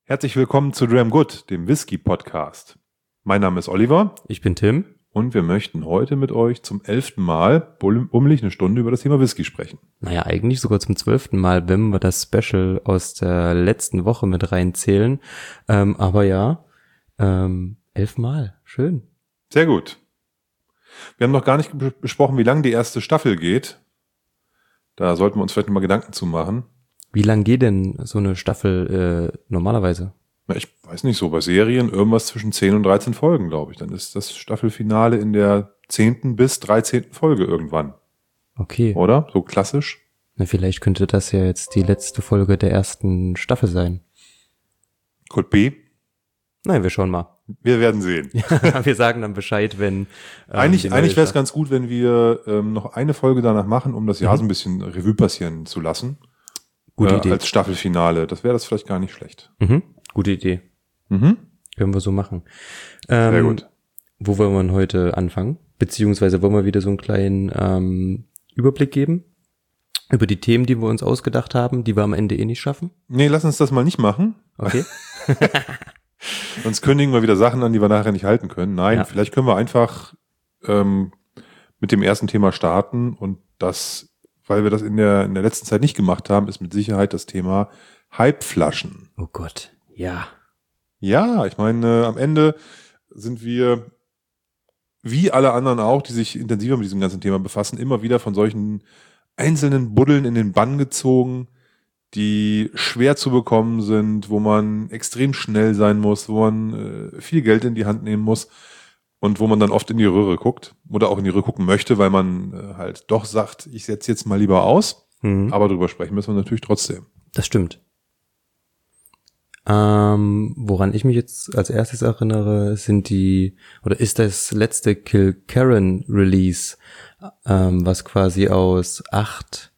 Herzlich willkommen zu Dram Good, dem Whisky-Podcast. Mein Name ist Oliver. Ich bin Tim. Und wir möchten heute mit euch zum 11. Mal bummelig eine Stunde über das Thema Whisky sprechen. Naja, eigentlich sogar zum 12. Mal, wenn wir das Special aus der letzten Woche mit reinzählen. Aber ja, 11 Mal. Schön. Sehr gut. Wir haben noch gar nicht besprochen, wie lang die erste Staffel geht. Da sollten wir uns vielleicht mal Gedanken zu machen. Wie lang geht denn so eine Staffel normalerweise? Na, ich weiß nicht, so bei Serien irgendwas zwischen 10 und 13 Folgen, glaube ich. Dann ist das Staffelfinale in der 10. bis 13. Folge irgendwann. Okay. Oder? So klassisch? Na, vielleicht könnte das ja jetzt die letzte Folge der ersten Staffel sein. Code B? Nein, wir schauen mal. Wir werden sehen. Wir sagen dann Bescheid, wenn... Eigentlich wäre es ganz gut, wenn wir noch eine Folge danach machen, um das Jahr so ein bisschen Revue passieren zu lassen. Gute Idee. Als Staffelfinale. Das wäre das vielleicht gar nicht schlecht. Mhm. Gute Idee. Mhm. Können wir so machen. Sehr gut. Wo wollen wir denn heute anfangen? Beziehungsweise wollen wir wieder so einen kleinen Überblick geben über die Themen, die wir uns ausgedacht haben, die wir am Ende nicht schaffen? Nee, lass uns das mal nicht machen. Okay. Sonst kündigen wir wieder Sachen an, die wir nachher nicht halten können. Nein, Vielleicht können wir einfach mit dem ersten Thema starten und das, weil wir das in der letzten Zeit nicht gemacht haben, ist mit Sicherheit das Thema Hypeflaschen. Oh Gott, ja. Ja, ich meine, am Ende sind wir, wie alle anderen auch, die sich intensiver mit diesem ganzen Thema befassen, immer wieder von solchen einzelnen Buddeln in den Bann gezogen, die schwer zu bekommen sind, wo man extrem schnell sein muss, wo man viel Geld in die Hand nehmen muss und wo man dann oft in die Röhre guckt oder auch in die Röhre gucken möchte, weil man halt doch sagt, ich setze jetzt mal lieber aus, aber drüber sprechen müssen wir natürlich trotzdem. Das stimmt. Woran ich mich jetzt als erstes erinnere, ist das letzte Kilkerran Release, was quasi aus 8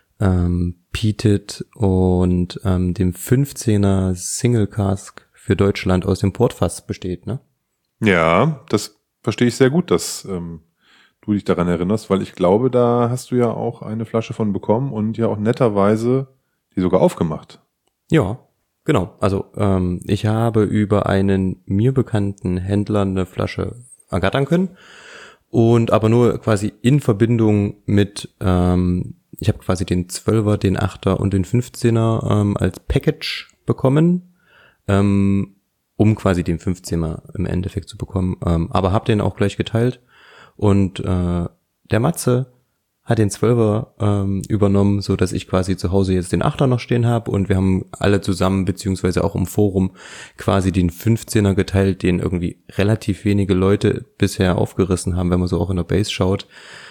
Peated und dem 15er Single Cask für Deutschland aus dem Portfass besteht, ne? Ja, das verstehe ich sehr gut, dass du dich daran erinnerst, weil ich glaube, da hast du ja auch eine Flasche von bekommen und ja auch netterweise die sogar aufgemacht. Ja, genau. Also ich habe über einen mir bekannten Händler eine Flasche ergattern können und aber nur quasi in Verbindung mit ich habe quasi den 12er, den 8er und den 15er als Package bekommen, um quasi den 15er im Endeffekt zu bekommen. Aber habe den auch gleich geteilt. Und der Matze hat den 12er übernommen, so dass ich quasi zu Hause jetzt den 8er noch stehen habe. Und wir haben alle zusammen, beziehungsweise auch im Forum, quasi den 15er geteilt, den irgendwie relativ wenige Leute bisher aufgerissen haben, wenn man so auch in der Base schaut.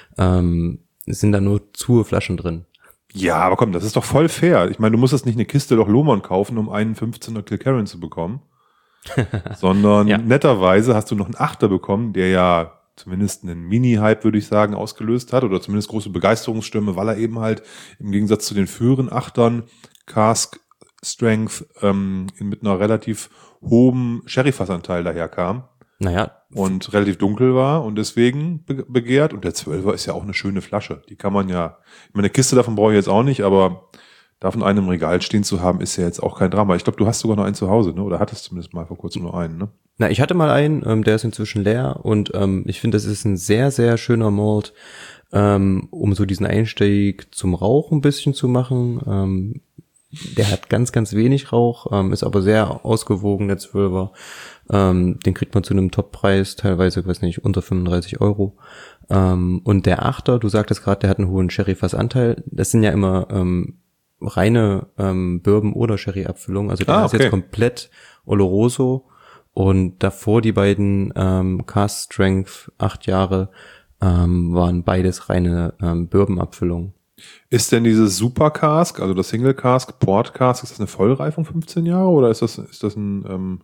Sind da nur zu Flaschen drin. Ja, aber komm, das ist doch voll fair. Ich meine, du musst jetzt nicht eine Kiste doch Lohmann kaufen, um einen 15er Kilkerran zu bekommen. Sondern netterweise hast du noch einen 8er bekommen, der ja zumindest einen Mini-Hype, würde ich sagen, ausgelöst hat oder zumindest große Begeisterungsstürme, weil er eben halt im Gegensatz zu den früheren 8ern Cask Strength mit einer relativ hohen Sherryfassanteil daherkam. Naja. Und relativ dunkel war und deswegen begehrt. Und der 12er ist ja auch eine schöne Flasche. Die kann man ja, ich meine, eine Kiste davon brauche ich jetzt auch nicht, aber davon einen im Regal stehen zu haben, ist ja jetzt auch kein Drama. Ich glaube, du hast sogar noch einen zu Hause, ne? Oder hattest zumindest mal vor kurzem nur einen, ne? Na, ich hatte mal einen, der ist inzwischen leer und ich finde, das ist ein sehr, sehr schöner Malt, um so diesen Einstieg zum Rauchen ein bisschen zu machen. Der hat ganz, ganz wenig Rauch, ist aber sehr ausgewogen, der 12er. Den kriegt man zu einem Toppreis, teilweise, weiß nicht, unter 35 Euro. Und der 8er, du sagtest gerade, der hat einen hohen Sherry-Fassanteil. Das sind ja immer reine Bourbon- oder Sherry-Abfüllungen. Also der ist jetzt komplett Oloroso. Und davor die beiden Cask Strength 8 Jahre waren beides reine Bourbon-Abfüllungen. Ist denn dieses Super Cask, also das Single Cask, Port Cask, ist das eine Vollreifung 15 Jahre oder ist das ein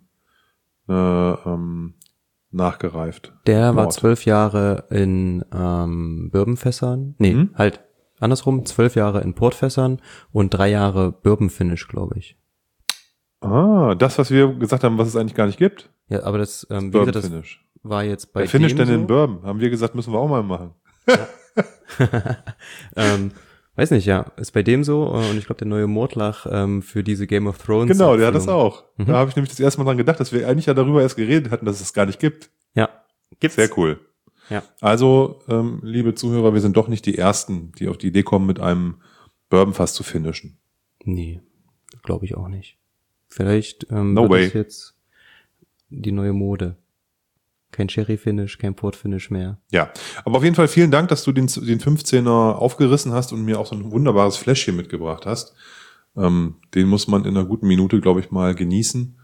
nachgereift? Der war 12 Jahre in Bourbonfässern. Nee, halt andersrum, 12 Jahre in Portfässern und 3 Jahre Bourbon Finish, glaube ich. Ah, das, was wir gesagt haben, was es eigentlich gar nicht gibt. Ja, aber das, wie gesagt, das war jetzt bei Wer Finish dem denn so. den Bourbon? Haben wir gesagt, müssen wir auch mal machen. Ja. Weiß nicht, ja. Ist bei dem so. Und ich glaube, der neue Mordlach für diese Game of Thrones. Genau, der hat das auch. Mhm. Da habe ich nämlich das erste Mal dran gedacht, dass wir eigentlich ja darüber erst geredet hatten, dass es das gar nicht gibt. Ja, gibt's. Sehr cool. Ja. Also, liebe Zuhörer, wir sind doch nicht die Ersten, die auf die Idee kommen, mit einem Bourbonfass zu finishen. Nee, glaube ich auch nicht. Vielleicht No wird way. das jetzt die neue Mode. Kein Sherry-Finish, kein Port-Finish mehr. Ja, aber auf jeden Fall vielen Dank, dass du den 15er aufgerissen hast und mir auch so ein wunderbares Fläschchen mitgebracht hast. Den muss man in einer guten Minute, glaube ich, mal genießen.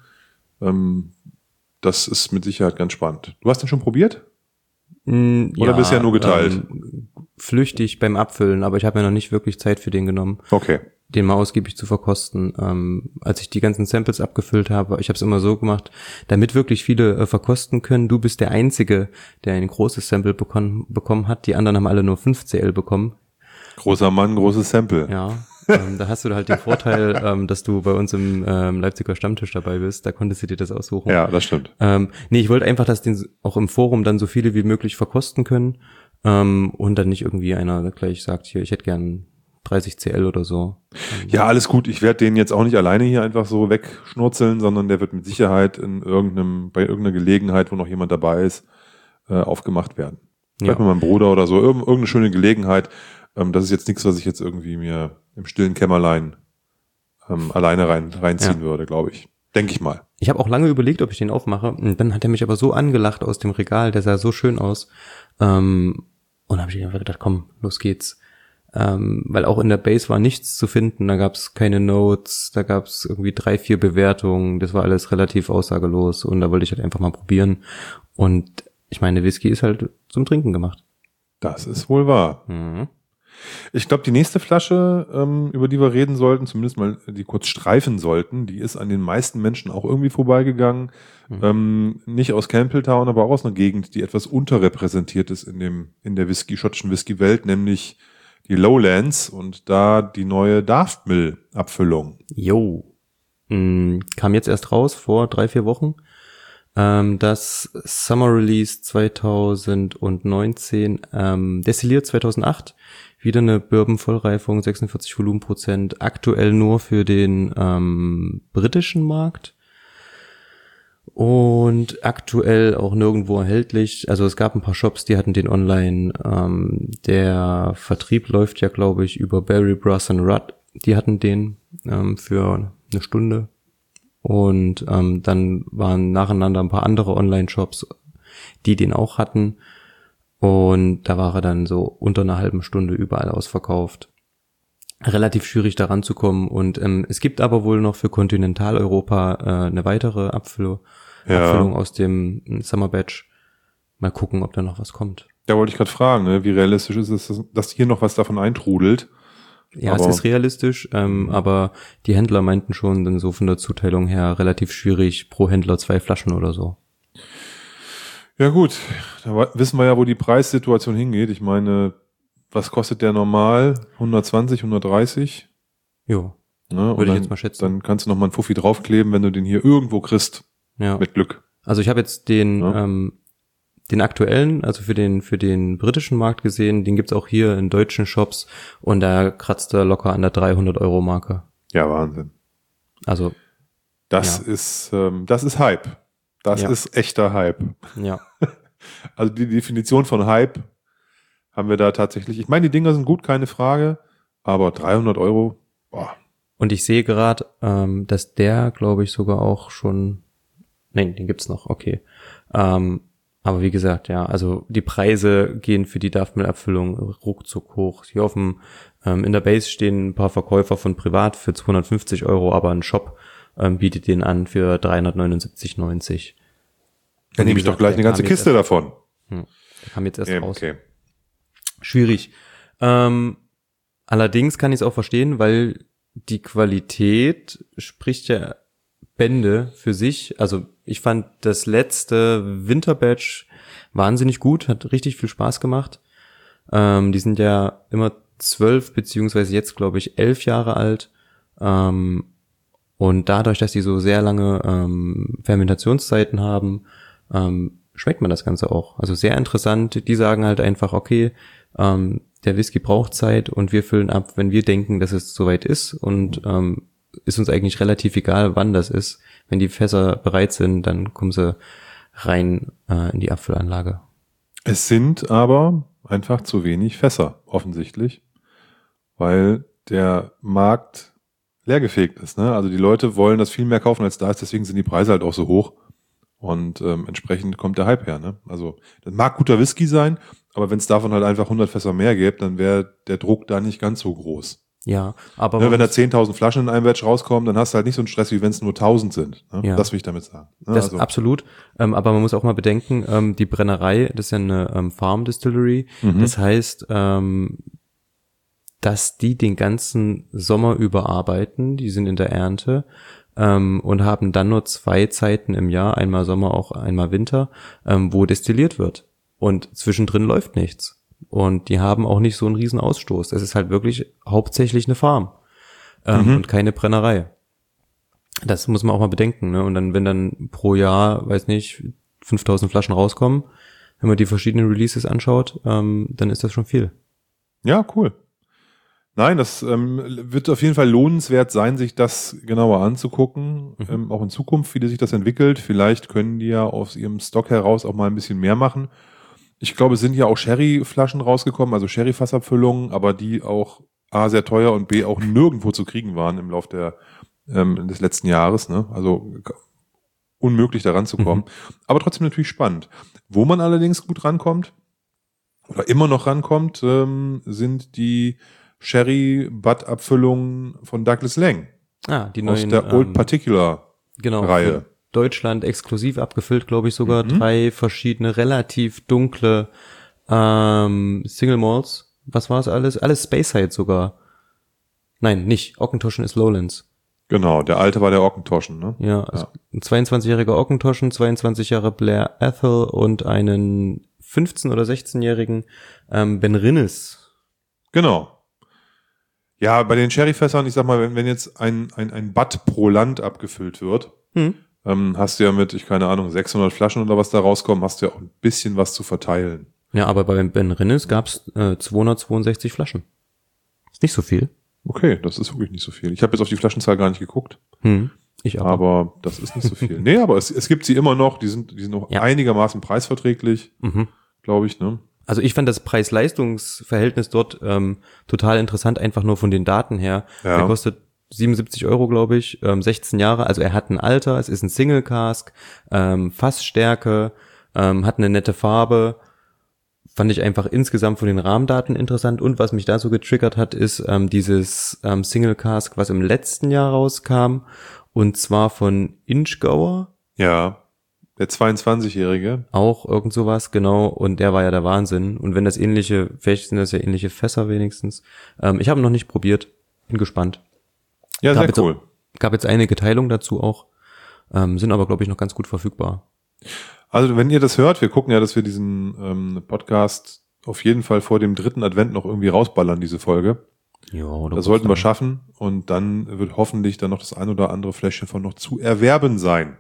Das ist mit Sicherheit ganz spannend. Du hast den schon probiert? Oder bisher nur geteilt? Flüchtig beim Abfüllen, aber ich habe mir noch nicht wirklich Zeit für den genommen. Okay. Den mal ausgiebig zu verkosten. Als ich die ganzen Samples abgefüllt habe, ich habe es immer so gemacht, damit wirklich viele verkosten können. Du bist der Einzige, der ein großes Sample bekommen hat. Die anderen haben alle nur 5 CL bekommen. Großer Mann, großes Sample. Ja, da hast du halt den Vorteil, dass du bei uns im Leipziger Stammtisch dabei bist. Da konntest du dir das aussuchen. Ja, das stimmt. Nee, ich wollte einfach, dass den auch im Forum dann so viele wie möglich verkosten können. Und dann nicht irgendwie einer gleich sagt, hier, ich hätte gern 30 CL oder so. Ja, alles gut. Ich werde den jetzt auch nicht alleine hier einfach so wegschnurzeln, sondern der wird mit Sicherheit bei irgendeiner Gelegenheit, wo noch jemand dabei ist, aufgemacht werden. Vielleicht mit meinem Bruder oder so. Irgendeine schöne Gelegenheit. Das ist jetzt nichts, was ich jetzt irgendwie mir im stillen Kämmerlein alleine reinziehen würde, glaube ich. Denke ich mal. Ich habe auch lange überlegt, ob ich den aufmache. Und dann hat er mich aber so angelacht aus dem Regal. Der sah so schön aus. Und dann habe ich einfach gedacht, komm, los geht's. Weil auch in der Base war nichts zu finden, da gab es keine Notes, da gab es irgendwie 3-4 Bewertungen, das war alles relativ aussagelos und da wollte ich halt einfach mal probieren und ich meine, Whisky ist halt zum Trinken gemacht. Das ist wohl wahr. Mhm. Ich glaube, die nächste Flasche, über die wir reden sollten, zumindest mal die kurz streifen sollten, die ist an den meisten Menschen auch irgendwie vorbeigegangen. Nicht aus Campbelltown, aber auch aus einer Gegend, die etwas unterrepräsentiert ist in der schottischen Whisky-Welt, nämlich die Lowlands und da die neue Daftmill-Abfüllung. Jo. Kam jetzt erst raus, vor 3-4 Wochen. Das Summer Release 2019, destilliert 2008. Wieder eine Bourbon-Vollreifung, 46 Volumenprozent. Aktuell nur für den britischen Markt. Und aktuell auch nirgendwo erhältlich. Also es gab ein paar Shops, die hatten den online. Der Vertrieb läuft ja, glaube ich, über Barry Brass and Rudd. Die hatten den für eine Stunde. Und dann waren nacheinander ein paar andere Online-Shops, die den auch hatten. Und da war er dann so unter einer halben Stunde überall ausverkauft. Relativ schwierig daran zu kommen. Und es gibt aber wohl noch für Kontinentaleuropa eine weitere Abfüllung aus dem Summer Batch. Mal gucken, ob da noch was kommt. Da wollte ich gerade fragen, ne? Wie realistisch ist es, dass hier noch was davon eintrudelt? Ja, es ist realistisch, aber die Händler meinten schon, dann so von der Zuteilung her relativ schwierig, pro Händler 2 Flaschen oder so. Ja gut, da wissen wir ja, wo die Preissituation hingeht. Ich meine, was kostet der normal? 120, 130? Jo, Ne? würde ich jetzt mal schätzen. Dann kannst du noch mal einen Fuffi draufkleben, wenn du den hier irgendwo kriegst. Ja. Mit Glück. Also ich habe jetzt den aktuellen, also für den britischen Markt gesehen, den gibt's auch hier in deutschen Shops und da kratzt er locker an der 300-Euro-Marke. Ja, Wahnsinn. Also das ist Hype. Das ist echter Hype. Ja. Also die Definition von Hype haben wir da tatsächlich. Ich meine, die Dinger sind gut, keine Frage, aber 300 Euro, boah. Und ich sehe gerade, dass der, glaube ich, sogar auch schon, nein, den gibt's noch, okay. Aber wie gesagt, ja, also die Preise gehen für die Daftmill-Abfüllung ruckzuck hoch. Hier in der Base stehen ein paar Verkäufer von privat für 250 Euro, aber ein Shop bietet den an für 379,90. Dann nehme ich doch gleich eine ganze Kiste davon. Der kam jetzt erst raus. Okay. Schwierig. Allerdings kann ich es auch verstehen, weil die Qualität spricht ja Bände für sich. Also ich fand das letzte Winterbatch wahnsinnig gut, hat richtig viel Spaß gemacht. Die sind ja immer 12 beziehungsweise jetzt glaube ich 11 Jahre alt. Und dadurch, dass die so sehr lange Fermentationszeiten haben, schmeckt man das Ganze auch. Also sehr interessant. Die sagen halt einfach, okay, der Whisky braucht Zeit und wir füllen ab, wenn wir denken, dass es soweit ist und ist uns eigentlich relativ egal, wann das ist. Wenn die Fässer bereit sind, dann kommen sie rein in die Abfüllanlage. Es sind aber einfach zu wenig Fässer, offensichtlich, weil der Markt leergefegt ist. Ne? Also die Leute wollen das viel mehr kaufen, als da ist, deswegen sind die Preise halt auch so hoch und entsprechend kommt der Hype her. Ne? Also das mag guter Whisky sein, aber wenn es davon halt einfach 100 Fässer mehr gibt, dann wäre der Druck da nicht ganz so groß. Ja, aber Ne, wenn da 10.000 Flaschen in einem Batch rauskommen, dann hast du halt nicht so einen Stress, wie wenn es nur 1.000 sind. Ne? Ja. Das will ich damit sagen. Ne? das absolut. Aber man muss auch mal bedenken, die Brennerei, das ist ja eine Farm Distillery. Das heißt, dass die den ganzen Sommer überarbeiten, die sind in der Ernte und haben dann nur 2 Zeiten im Jahr, einmal Sommer, auch einmal Winter, wo destilliert wird. Und zwischendrin läuft nichts. Und die haben auch nicht so einen riesen Ausstoß. Es ist halt wirklich hauptsächlich eine Farm und keine Brennerei. Das muss man auch mal bedenken. Ne? Und dann, wenn dann pro Jahr, weiß nicht, 5.000 Flaschen rauskommen, wenn man die verschiedenen Releases anschaut, dann ist das schon viel. Ja, cool. Nein, das wird auf jeden Fall lohnenswert sein, sich das genauer anzugucken, auch in Zukunft, wie sich das entwickelt. Vielleicht können die ja aus ihrem Stock heraus auch mal ein bisschen mehr machen. Ich glaube, es sind ja auch Sherry-Flaschen rausgekommen, also Sherry-Fassabfüllungen, aber die auch A, sehr teuer und B, auch nirgendwo zu kriegen waren im Lauf des letzten Jahres. Ne? Also unmöglich da ranzukommen. Aber trotzdem natürlich spannend. Wo man allerdings gut rankommt oder immer noch rankommt, sind die Sherry-Butt-Abfüllungen von Douglas Lang. Die aus neuen, der Old Particular genau, Reihe. für Deutschland exklusiv abgefüllt, glaube ich, sogar 3 verschiedene, relativ dunkle Single Malts. Was war es alles? Alles Speyside sogar. Nein, nicht. Ockentoschen ist Lowlands. Genau, der alte war der Ockentoschen, ne? Ja, also ein 22-jähriger Ockentoschen, 22 Jahre Blair Ethel und einen 15- oder 16-jährigen Ben Rinnes. Genau. Ja, bei den Sherryfässern, ich sag mal, wenn jetzt ein Butt pro Land abgefüllt wird, hast du ja mit, keine Ahnung, 600 Flaschen oder was da rauskommen, hast du ja auch ein bisschen was zu verteilen. Ja, aber bei Ben Rinnes gab's 262 Flaschen. Ist nicht so viel. Okay, das ist wirklich nicht so viel. Ich habe jetzt auf die Flaschenzahl gar nicht geguckt. Ich aber das ist nicht so viel. Nee, aber es gibt sie immer noch, die sind noch einigermaßen preisverträglich, glaube ich, ne? Also ich fand das Preis-Leistungs-Verhältnis dort total interessant, einfach nur von den Daten her. Ja. Der kostet 77 €, glaube ich, 16 Jahre. Also er hat ein Alter, es ist ein Single Cask, Fassstärke, hat eine nette Farbe. Fand ich einfach insgesamt von den Rahmendaten interessant. Und was mich da so getriggert hat, ist dieses Single Cask, was im letzten Jahr rauskam. Und zwar von Inchgauer. Ja. Der 22-Jährige. Auch irgend sowas, genau. Und der war ja der Wahnsinn. Und wenn das ähnliche, vielleicht sind das ja ähnliche Fässer wenigstens. Ich habe noch nicht probiert. Bin gespannt. Ja, sehr cool. Gab jetzt einige Teilungen dazu auch. Sind aber, glaube ich, noch ganz gut verfügbar. Also wenn ihr das hört, wir gucken ja, dass wir diesen Podcast auf jeden Fall vor dem 3. Advent noch irgendwie rausballern, diese Folge. Ja, das sollten wir schaffen. Und dann wird hoffentlich dann noch das ein oder andere Fläschchen von noch zu erwerben sein.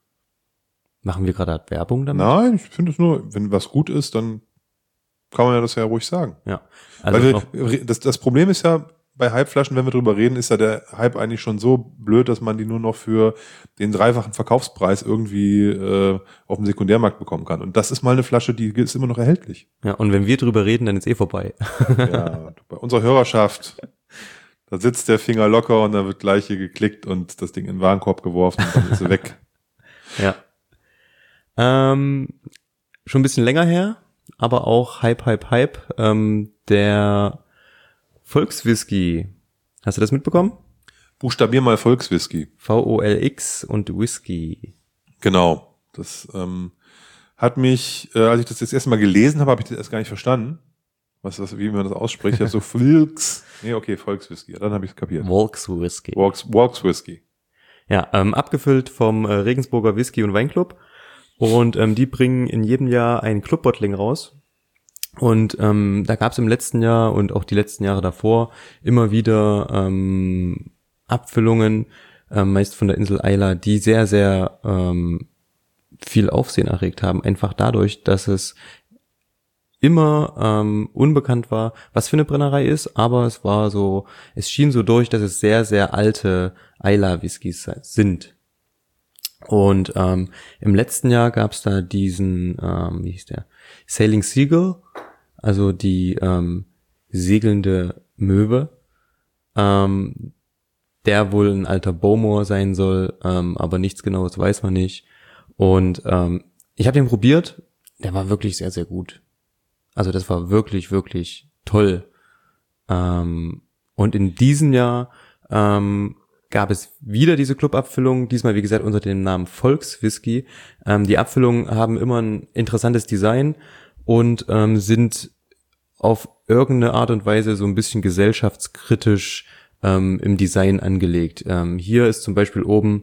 Machen wir gerade Werbung damit? Nein, ich finde es nur, wenn was gut ist, dann kann man ja das ja ruhig sagen. Ja. Also weil das Problem ist ja, bei Hypeflaschen, wenn wir drüber reden, ist ja der Hype eigentlich schon so blöd, dass man die nur noch für den 3-fachen Verkaufspreis irgendwie auf dem Sekundärmarkt bekommen kann. Und das ist mal eine Flasche, die ist immer noch erhältlich. Ja, und wenn wir drüber reden, dann ist vorbei. Ja, bei unserer Hörerschaft, da sitzt der Finger locker und dann wird gleich hier geklickt und das Ding in den Warenkorb geworfen und dann ist sie weg. Ja. Schon ein bisschen länger her, aber auch Hype. Der Volkswhisky. Hast du das mitbekommen? Buchstabier mal Volkswhisky. VOLX und Whisky. Genau. Das hat mich, als ich das jetzt erstmal gelesen habe, habe ich das erst gar nicht verstanden. Wie man das ausspricht. Ich habe so Volkswhisky. Ja, dann habe ich es kapiert. Volkswhisky. Volkswhisky. Ja, abgefüllt vom Regensburger Whisky- und Weinclub. Und die bringen in jedem Jahr ein Clubbottling raus. Und da gab es im letzten Jahr und auch die letzten Jahre davor immer wieder Abfüllungen, meist von der Insel Isla, die sehr, sehr viel Aufsehen erregt haben. Einfach dadurch, dass es immer unbekannt war, was für eine Brennerei ist, aber es schien so durch, dass es sehr, sehr alte Islay-Whiskys sind. Und im letzten Jahr gab es da diesen, wie hieß der, Sailing Seagull, also die segelnde Möwe, der wohl ein alter Bowmore sein soll, aber nichts Genaues weiß man nicht. Und ich habe den probiert, der war wirklich sehr, sehr gut. Also das war wirklich, wirklich toll. Und in diesem Jahr gab es wieder diese Club-Abfüllung, diesmal wie gesagt unter dem Namen Volkswhisky. Die Abfüllungen haben immer ein interessantes Design und sind auf irgendeine Art und Weise so ein bisschen gesellschaftskritisch im Design angelegt. Hier ist zum Beispiel oben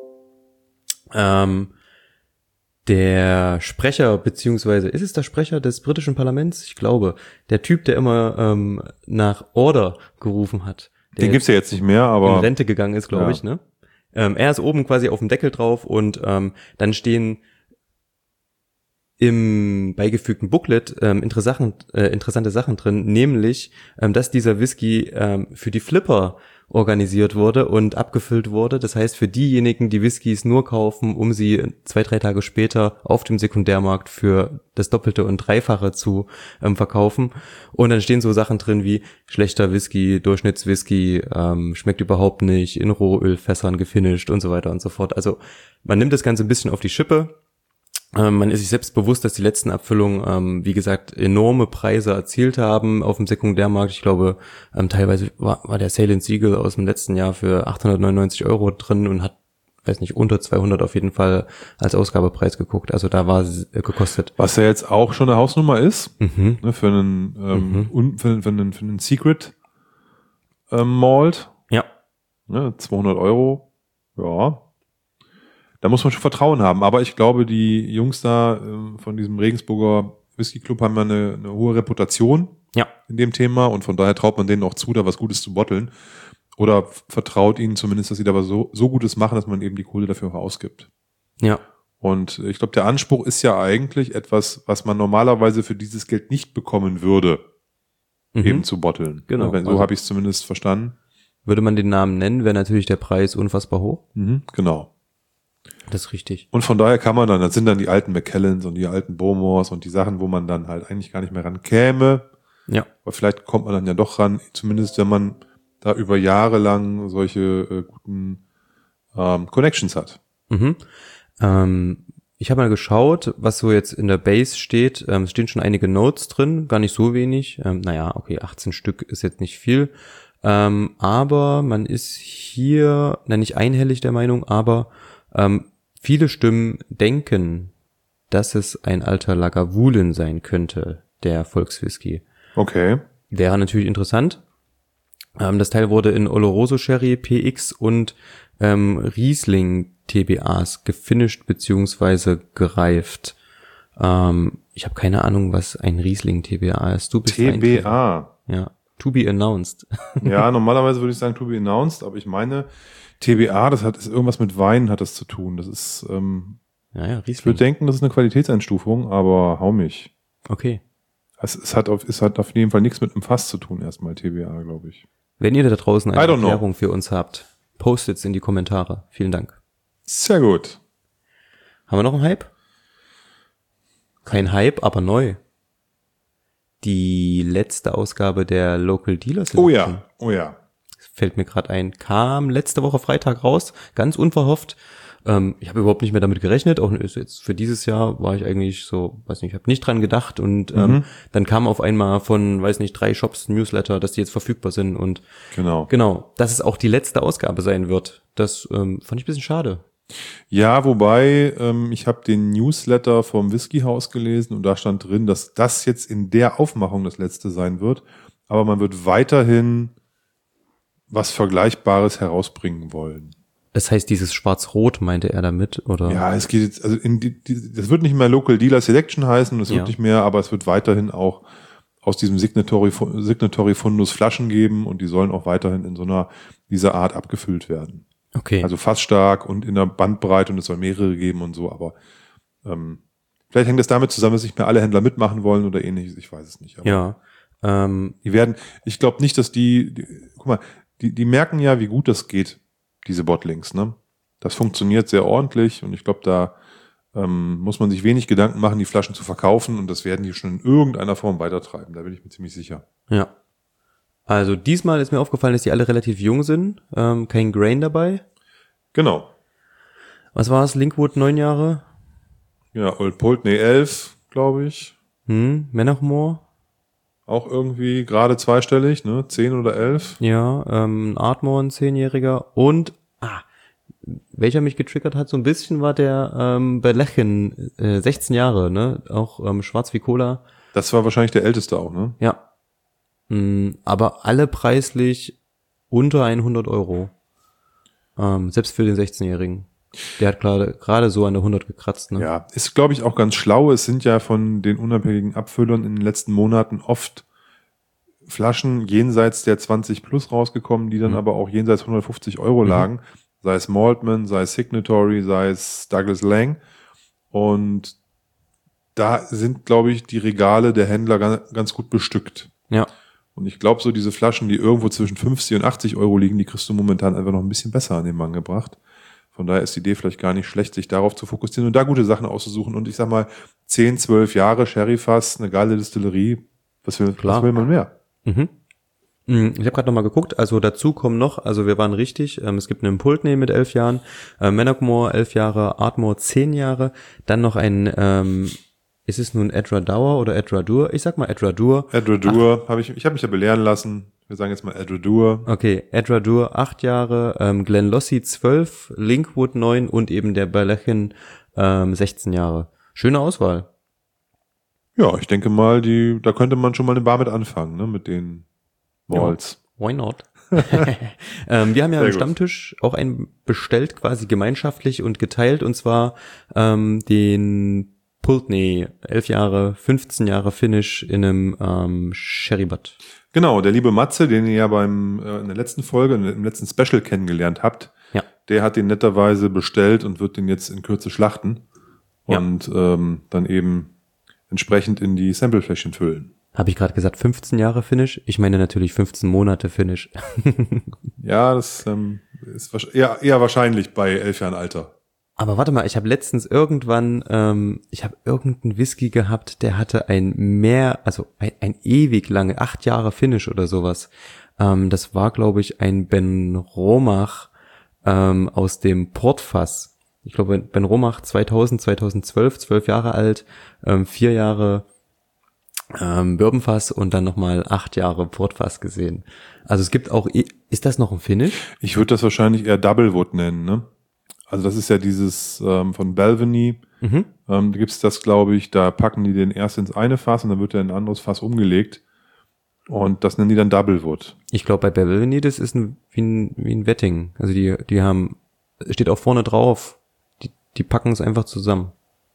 der Sprecher, beziehungsweise ist es der Sprecher des britischen Parlaments? Ich glaube, der Typ, der immer nach Order gerufen hat. Den gibt's ja jetzt nicht mehr, aber in Rente gegangen ist, glaube ich, ne? Er ist oben quasi auf dem Deckel drauf und dann stehen im beigefügten Booklet interessante Sachen drin, nämlich, dass dieser Whisky für die Flipper organisiert wurde und abgefüllt wurde. Das heißt, für diejenigen, die Whiskys nur kaufen, um sie 2-3 Tage später auf dem Sekundärmarkt für das Doppelte und Dreifache zu verkaufen. Und dann stehen so Sachen drin wie schlechter Whisky, Durchschnittswhisky, schmeckt überhaupt nicht, in Rohölfässern gefinisht und so weiter und so fort. Also man nimmt das Ganze ein bisschen auf die Schippe. Man ist sich selbst bewusst, dass die letzten Abfüllungen, wie gesagt, enorme Preise erzielt haben auf dem Sekundärmarkt. Ich glaube, teilweise war der Sailing Seagull aus dem letzten Jahr für 899 € drin und hat, weiß nicht, unter 200 auf jeden Fall als Ausgabepreis geguckt. Also da war es gekostet. Was ja jetzt auch schon eine Hausnummer ist, ne, für einen für einen Secret Malt. Ja. Ne, 200 €. Ja. Da muss man schon Vertrauen haben. Aber ich glaube, die Jungs da von diesem Regensburger Whisky Club haben ja eine hohe Reputation in dem Thema und von daher traut man denen auch zu, da was Gutes zu botteln. Oder vertraut ihnen zumindest, dass sie da was so Gutes machen, dass man eben die Kohle dafür auch ausgibt. Ja. Und ich glaube, der Anspruch ist ja eigentlich etwas, was man normalerweise für dieses Geld nicht bekommen würde, eben zu botteln. Genau. So also, habe ich es zumindest verstanden. Würde man den Namen nennen, wäre natürlich der Preis unfassbar hoch. Genau. Das ist richtig. Und von daher kann man dann, das sind dann die alten Macallans und die alten Bowmores und die Sachen, wo man dann halt eigentlich gar nicht mehr rankäme. Ja. Aber vielleicht kommt man dann ja doch ran, zumindest wenn man da über Jahre lang solche guten Connections hat. Ich habe mal geschaut, was so jetzt in der Base steht. Es stehen schon einige Notes drin, gar nicht so wenig. 18 Stück ist jetzt nicht viel. Aber man ist hier, nicht einhellig der Meinung, aber viele Stimmen denken, dass es ein alter Lagavulin sein könnte, der Volkswhisky. Okay. Wäre natürlich interessant. Das Teil wurde in Oloroso Sherry, PX und Riesling TBAs gefinisht bzw. gereift. Ich habe keine Ahnung, was ein Riesling TBA ist. Du bist TBA. Ja, to be announced. Ja, normalerweise würde ich sagen to be announced, aber ich meine TBA, ist irgendwas mit Wein hat das zu tun. Das ist Riesling. Ich würde denken, das ist eine Qualitätseinstufung, aber hau mich. Okay. Es hat auf jeden Fall nichts mit einem Fass zu tun, erstmal TBA, glaube ich. Wenn ihr da draußen eine Erklärung für uns habt, postet's in die Kommentare. Vielen Dank. Sehr gut. Haben wir noch einen Hype? Kein Hype, aber neu. Die letzte Ausgabe der Local Dealer Selection. Oh ja. Fällt mir gerade ein, kam letzte Woche Freitag raus, ganz unverhofft. Ich habe überhaupt nicht mehr damit gerechnet, auch jetzt für dieses Jahr war ich eigentlich so, ich habe nicht dran gedacht und dann kam auf einmal von, 3 Shops Newsletter, dass die jetzt verfügbar sind und genau, dass es auch die letzte Ausgabe sein wird. Das fand ich ein bisschen schade. Ja, wobei ich habe den Newsletter vom Whiskyhaus gelesen und da stand drin, dass das jetzt in der Aufmachung das letzte sein wird, aber man wird weiterhin was Vergleichbares herausbringen wollen. Das heißt, dieses Schwarz-Rot meinte er damit, oder? Ja, es geht jetzt, also das wird nicht mehr Local Dealer Selection heißen, das wird nicht mehr, aber es wird weiterhin auch aus diesem Signatory Fundus Flaschen geben und die sollen auch weiterhin in dieser Art abgefüllt werden. Okay. Also fast stark und in der Bandbreite und es soll mehrere geben und so, aber Vielleicht hängt das damit zusammen, dass nicht mehr alle Händler mitmachen wollen oder ähnliches. Ich weiß es nicht. Aber Ja. ich glaube nicht, dass guck mal, die merken ja, wie gut das geht, diese Bottlings, ne? Das funktioniert sehr ordentlich und ich glaube, da muss man sich wenig Gedanken machen, die Flaschen zu verkaufen und das werden die schon in irgendeiner Form weitertreiben. Da bin ich mir ziemlich sicher. Ja. Also diesmal ist mir aufgefallen, dass die alle relativ jung sind. Kein Grain dabei. Genau. Was war es? Linkwood 9 Jahre? Ja, Old Pulteney 11, glaube ich. Menachmore? Auch irgendwie gerade zweistellig, ne? 10 oder 11. Ja, Ardmore ein 10-Jähriger und welcher mich getriggert hat so ein bisschen war der Berlechen, 16 Jahre, ne? Auch schwarz wie Cola. Das war wahrscheinlich der älteste auch, ne? Ja. Aber alle preislich unter 100 Euro. Selbst für den 16-Jährigen. Der hat gerade so an der 100 gekratzt, ne? Ja, ist, glaube ich, auch ganz schlau. Es sind ja von den unabhängigen Abfüllern in den letzten Monaten oft Flaschen jenseits der 20 plus rausgekommen, die dann aber auch jenseits 150 Euro lagen. Sei es Maltman, sei es Signatory, sei es Douglas Lang. Und da sind, glaube ich, die Regale der Händler ganz gut bestückt. Ja. Und ich glaube, so diese Flaschen, die irgendwo zwischen 50 und 80 Euro liegen, die kriegst du momentan einfach noch ein bisschen besser an den Mann gebracht. Von daher ist die Idee vielleicht gar nicht schlecht, sich darauf zu fokussieren und da gute Sachen auszusuchen. Und ich sag mal, 10, 12 Jahre Sherry-Fass, eine geile Distillerie, was will man mehr? Ich habe gerade nochmal geguckt, also dazu kommen noch, also wir waren richtig, es gibt einen Pulteney mit 11 Jahren, Menachmore 11 Jahre, Ardmore 10 Jahre, dann noch ein, ist es nun Edradour oder Edradour? Ich sag mal Edradour. Edradour, ich habe mich ja belehren lassen, wir sagen jetzt mal Edradour. Okay, Edradour 8 Jahre, Glenlossie 12, Linkwood 9 und eben der Berlechen 16 Jahre. Schöne Auswahl. Ja, ich denke mal, da könnte man schon mal eine Bar mit anfangen, ne, mit den Malls. Ja, why not? Wir haben ja Sehr am gut. Stammtisch auch einen bestellt, quasi gemeinschaftlich und geteilt, und zwar den Pulteney, 11 Jahre, 15 Jahre Finish in einem Sherrybutt. Genau, der liebe Matze, den ihr ja in der letzten Folge, im letzten Special kennengelernt habt, Ja. der hat den netterweise bestellt und wird den jetzt in Kürze schlachten und dann eben entsprechend in die Samplefläschchen füllen. Habe ich gerade gesagt 15 Jahre Finish? Ich meine natürlich 15 Monate Finish. Ja, das ist eher wahrscheinlich bei 11 Jahren Alter. Aber warte mal, ich habe letztens irgendwann, ich habe irgendeinen Whisky gehabt, der hatte ein ewig lange, 8 Jahre Finish oder sowas. Das war, glaube ich, ein Ben Romach aus dem Portfass. Ich glaube, Ben Romach 2012, 12 Jahre alt, 4 Jahre Bourbonfass und dann nochmal 8 Jahre Portfass gesehen. Also es gibt auch, ist das noch ein Finish? Ich würde das wahrscheinlich eher Doublewood nennen, ne? Also das ist ja dieses von Balvenie. Da gibt's das, glaube ich, da packen die den erst ins eine Fass und dann wird er in ein anderes Fass umgelegt. Und das nennen die dann Doublewood. Ich glaube, bei Balvenie, das ist wie ein Wetting. Also die haben, steht auch vorne drauf, die packen es einfach zusammen.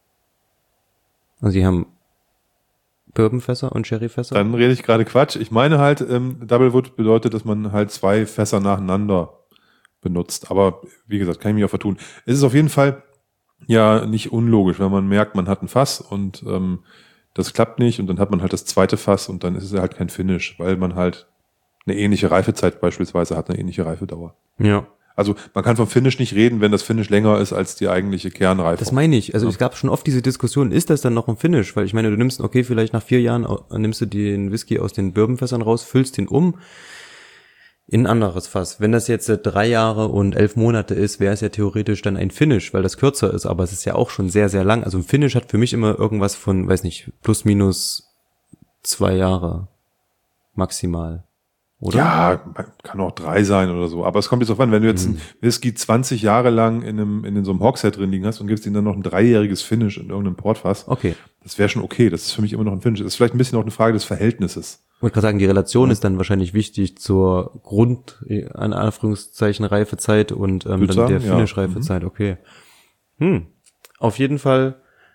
Also die haben Bourbonfässer und Sherryfässer. Dann rede ich gerade Quatsch. Ich meine halt, Doublewood bedeutet, dass man halt 2 Fässer nacheinander benutzt. Aber wie gesagt, kann ich mich auch vertun. Es ist auf jeden Fall ja nicht unlogisch, wenn man merkt, man hat ein Fass und das klappt nicht und dann hat man halt das zweite Fass und dann ist es halt kein Finish, weil man halt eine ähnliche Reifezeit beispielsweise hat, eine ähnliche Reifedauer. Ja. Also man kann vom Finish nicht reden, wenn das Finish länger ist als die eigentliche Kernreife. Das meine ich. Also es gab schon oft diese Diskussion, ist das dann noch ein Finish? Weil ich meine, du nimmst, okay, vielleicht nach 4 Jahren nimmst du den Whisky aus den Bourbonfässern raus, füllst den um in ein anderes Fass. Wenn das jetzt 3 Jahre und 11 Monate ist, wäre es ja theoretisch dann ein Finish, weil das kürzer ist, aber es ist ja auch schon sehr, sehr lang. Also ein Finish hat für mich immer irgendwas von, weiß nicht, plus minus 2 Jahre maximal. Oder? Ja, kann auch 3 sein oder so. Aber es kommt jetzt auf an, wenn du jetzt einen Whisky 20 Jahre lang in so einem Hogshead drin liegen hast und gibst ihm dann noch ein 3-jähriges Finish in irgendeinem Portfass. Okay. Das wäre schon okay. Das ist für mich immer noch ein Finish. Das ist vielleicht ein bisschen auch eine Frage des Verhältnisses. Ich wollte gerade sagen, die Relation ist dann wahrscheinlich wichtig zur an Anführungszeichen Reifezeit und dann Würde sagen, der Finish-Reifezeit. Okay. Auf jeden Fall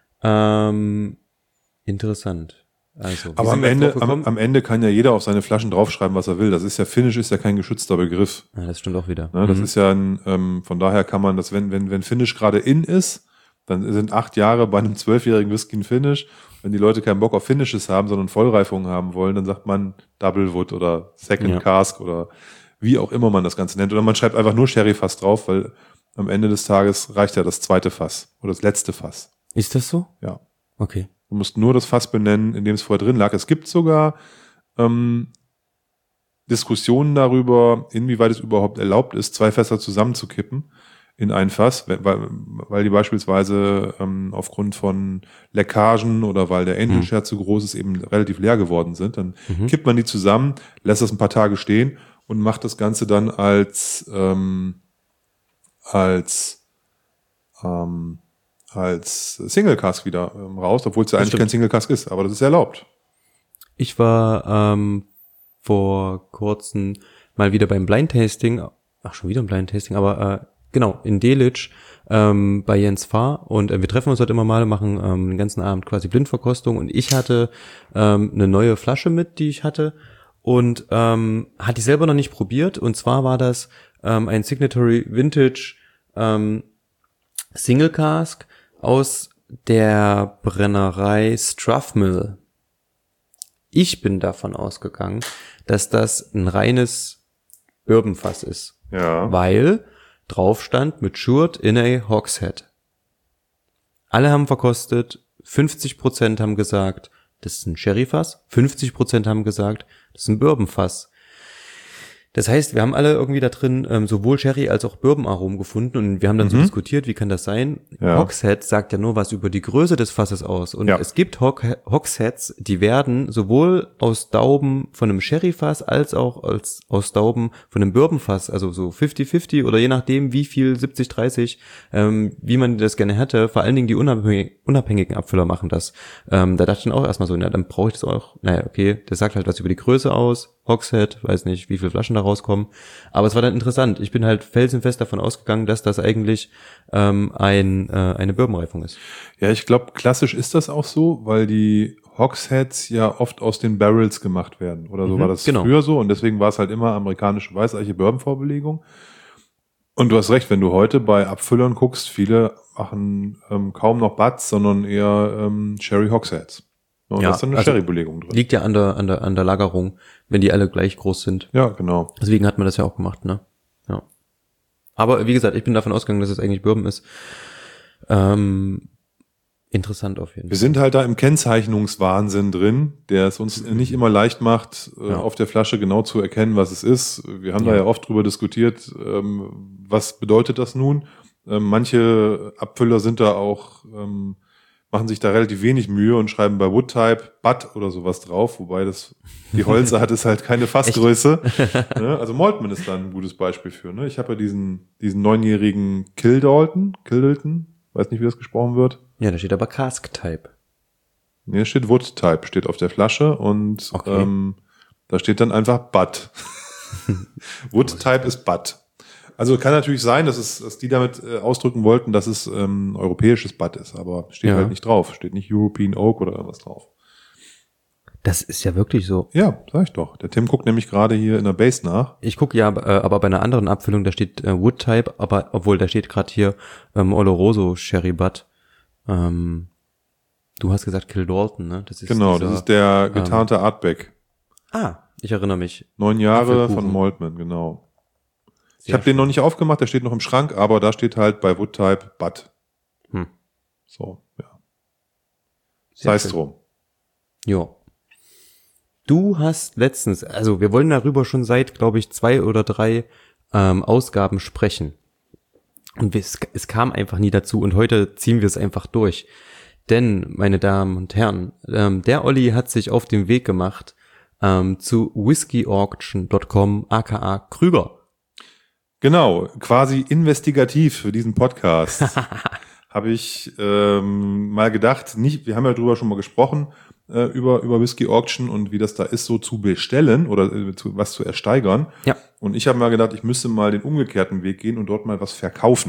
interessant. Also, Aber am Ende kann ja jeder auf seine Flaschen draufschreiben, was er will. Das ist ja, Finish ist ja kein geschützter Begriff. Ja, das stimmt auch wieder. Ne, das ist ja von daher kann man das, wenn Finish gerade in ist, Dann sind 8 Jahre bei einem 12-jährigen Whisky ein Finish. Wenn die Leute keinen Bock auf Finishes haben, sondern Vollreifungen haben wollen, dann sagt man Double Wood oder Second Cask oder wie auch immer man das Ganze nennt. Oder man schreibt einfach nur Sherry-Fass drauf, weil am Ende des Tages reicht ja das zweite Fass oder das letzte Fass. Ist das so? Ja. Okay. Du musst nur das Fass benennen, in dem es vorher drin lag. Es gibt sogar Diskussionen darüber, inwieweit es überhaupt erlaubt ist, 2 Fässer zusammenzukippen in ein Fass, weil die beispielsweise aufgrund von Leckagen oder weil der Angel Share zu groß ist, eben relativ leer geworden sind. Dann kippt man die zusammen, lässt das ein paar Tage stehen und macht das Ganze dann als Single Cask wieder raus, obwohl es ja eigentlich kein Single Cask ist, aber das ist erlaubt. Ich war vor kurzem mal wieder beim Blind Tasting, schon wieder ein Blind Tasting, aber genau, in Delitzsch bei Jens Fahr und wir treffen uns dort immer mal, machen den ganzen Abend quasi Blindverkostung und ich hatte eine neue Flasche mit, die ich hatte und hatte ich selber noch nicht probiert und zwar war das ein Signatory Vintage Single Cask aus der Brennerei Strathmill. Ich bin davon ausgegangen, dass das ein reines Bourbonfass ist. Ja. Weil drauf stand matured in a hogshead. Alle haben verkostet, 50% haben gesagt, das ist ein Sherryfass, 50% haben gesagt, das ist ein Bourbonfass. Das heißt, wir haben alle irgendwie da drin sowohl Sherry als auch Bourbon-Aromen gefunden und wir haben dann so diskutiert, wie kann das sein? Ja. Hogshead sagt ja nur was über die Größe des Fasses aus und es gibt Hogsheads, die werden sowohl aus Dauben von einem Sherry-Fass als auch aus Dauben von einem Bourbon-Fass, also so 50-50 oder je nachdem wie viel, 70-30, wie man das gerne hätte, vor allen Dingen die unabhängigen Abfüller machen das. Da dachte ich dann auch erstmal so, na dann brauche ich das auch, naja okay, das sagt halt was über die Größe aus, Hogshead, weiß nicht, wie viele Flaschen da rauskommen. Aber es war dann interessant. Ich bin halt felsenfest davon ausgegangen, dass das eigentlich eine Bourbonreifung ist. Ja, ich glaube, klassisch ist das auch so, weil die Hogsheads ja oft aus den Barrels gemacht werden. Oder so war das früher so. Und deswegen war es halt immer amerikanische Weißeiche Bourbon-Vorbelegung. Und du hast recht, wenn du heute bei Abfüllern guckst, viele machen kaum noch Butts, sondern eher Sherry Hogsheads. Und da ist dann eine Sherry-Belegung drin. Liegt ja an der Lagerung, wenn die alle gleich groß sind. Ja, genau. Deswegen hat man das ja auch gemacht, ne? Ja. Aber wie gesagt, ich bin davon ausgegangen, dass es eigentlich Bourbon ist. Interessant auf jeden Fall. Wir sind halt da im Kennzeichnungswahnsinn drin, der es uns nicht immer leicht macht, auf der Flasche genau zu erkennen, was es ist. Wir haben da ja oft drüber diskutiert, was bedeutet das nun? Manche Abfüller sind da auch machen sich da relativ wenig Mühe und schreiben bei Woodtype Butt oder sowas drauf, wobei die Holze hat es halt keine Fassgröße. Ne? Also Maltman ist da ein gutes Beispiel für. Ne? Ich habe ja diesen 9-jährigen Kildalton, weiß nicht, wie das gesprochen wird. Ja, da steht aber Cask Type. Nee, steht Woodtype, steht auf der Flasche und da steht dann einfach Butt. Woodtype ist Butt. Also kann natürlich sein, dass die damit ausdrücken wollten, dass es europäisches Butt ist, aber steht halt nicht drauf. Steht nicht European Oak oder irgendwas drauf. Das ist ja wirklich so. Ja, sag ich doch. Der Tim guckt nämlich gerade hier in der Base nach. Ich gucke ja, aber bei einer anderen Abfüllung, da steht Woodtype, aber obwohl da steht gerade hier Oloroso Sherry Butt. Du hast gesagt Kildalton, ne? Das ist genau, das ist der getarnte Artback. Ich erinnere mich. 9 Jahre von Maltman, genau. Ich habe den noch nicht aufgemacht, der steht noch im Schrank, aber da steht halt bei Woodtype Butt. So, ja. Sei es drum. Ja. Du hast letztens, also wir wollen darüber schon seit, glaube ich, 2 oder 3 Ausgaben sprechen. Und es kam einfach nie dazu und heute ziehen wir es einfach durch. Denn, meine Damen und Herren, der Olli hat sich auf den Weg gemacht zu whiskyauction.com aka Krüger. Genau, quasi investigativ für diesen Podcast habe ich mal gedacht, wir haben ja drüber schon mal gesprochen, über Whisky Auction und wie das da ist, so zu bestellen oder was zu ersteigern. Ja. Und ich habe mal gedacht, ich müsste mal den umgekehrten Weg gehen und dort mal was verkaufen.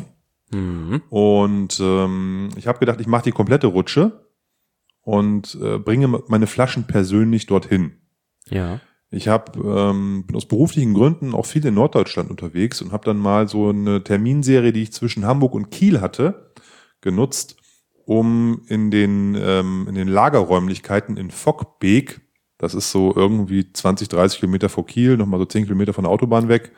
Und ich habe gedacht, ich mache die komplette Rutsche und bringe meine Flaschen persönlich dorthin. Ja. Ich bin aus beruflichen Gründen auch viel in Norddeutschland unterwegs und habe dann mal so eine Terminserie, die ich zwischen Hamburg und Kiel hatte, genutzt, um in den Lagerräumlichkeiten in Vockbeek, das ist so irgendwie 20, 30 Kilometer vor Kiel, nochmal so 10 Kilometer von der Autobahn weg,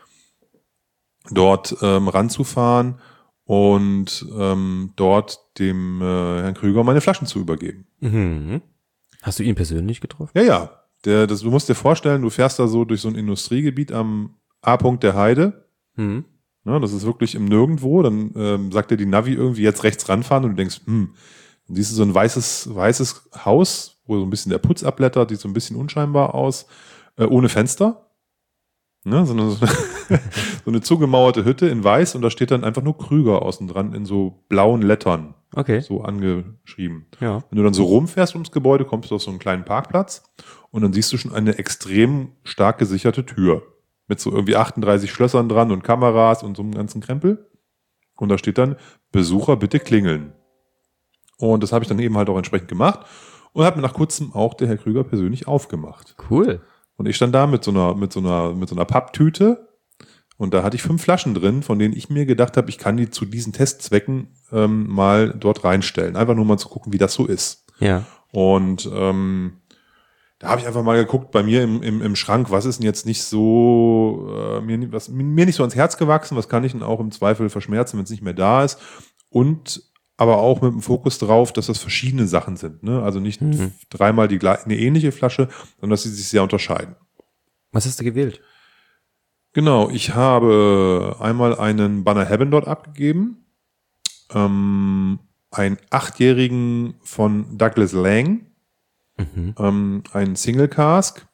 dort ranzufahren und dort dem Herrn Krüger meine Flaschen zu übergeben. Mhm. Hast du ihn persönlich getroffen? Ja. Du musst dir vorstellen, du fährst da so durch so ein Industriegebiet am A-Punkt der Heide. Mhm. Ja, das ist wirklich im Nirgendwo. Dann sagt dir die Navi irgendwie jetzt rechts ranfahren und du denkst, dann siehst du so ein weißes Haus, wo so ein bisschen der Putz abblättert, sieht so ein bisschen unscheinbar aus, ohne Fenster. Ne, sondern so eine zugemauerte Hütte in weiß und da steht dann einfach nur Krüger außen dran in so blauen Lettern. Okay. So angeschrieben. Ja. Wenn du dann so rumfährst ums Gebäude, kommst du auf so einen kleinen Parkplatz und dann siehst du schon eine extrem stark gesicherte Tür mit so irgendwie 38 Schlössern dran und Kameras und so einem ganzen Krempel. Und da steht dann, Besucher bitte klingeln. Und das habe ich dann eben halt auch entsprechend gemacht und hat mir nach kurzem auch der Herr Krüger persönlich aufgemacht. Cool. Und ich stand da mit so einer Papptüte und da hatte ich 5 Flaschen drin, von denen ich mir gedacht habe, ich kann die zu diesen Testzwecken mal dort reinstellen. Einfach nur mal zu gucken, wie das so ist. Ja. Und da habe ich einfach mal geguckt bei mir im Schrank, was ist denn jetzt nicht so, mir nicht so ans Herz gewachsen, was kann ich denn auch im Zweifel verschmerzen, wenn es nicht mehr da ist. Und aber auch mit dem Fokus drauf, dass das verschiedene Sachen sind. Ne? Also nicht dreimal eine ähnliche Flasche, sondern dass sie sich sehr unterscheiden. Was hast du gewählt? Genau, ich habe einmal einen Banner Heaven dort abgegeben, einen 8-jährigen von Douglas Lang, einen Single Cask.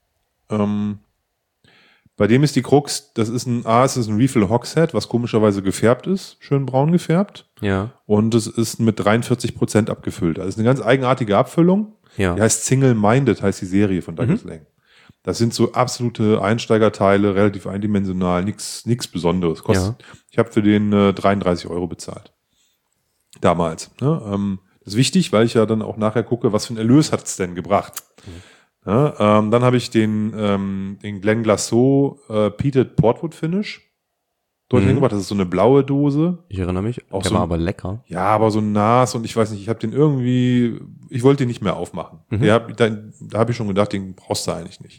Bei dem ist die Krux, es ist ein Refill Hogshead, was komischerweise gefärbt ist, schön braun gefärbt. Ja. Und es ist mit 43% abgefüllt. Also es ist eine ganz eigenartige Abfüllung. Ja. Die heißt Single Minded, heißt die Serie von Douglas Lang. Das sind so absolute Einsteigerteile, relativ eindimensional, nichts Besonderes. Ich habe für den 33 € bezahlt. Damals. Ne? Das ist wichtig, weil ich ja dann auch nachher gucke, was für ein Erlös hat es denn gebracht. Ja, dann habe ich den Glen Glassau Peated Portwood Finish dort hingebracht. Das ist so eine blaue Dose. Ich erinnere mich. Auch Der so war aber lecker. Ja, aber so nass und ich weiß nicht, ich wollte den nicht mehr aufmachen. Da habe ich schon gedacht, den brauchst du eigentlich nicht.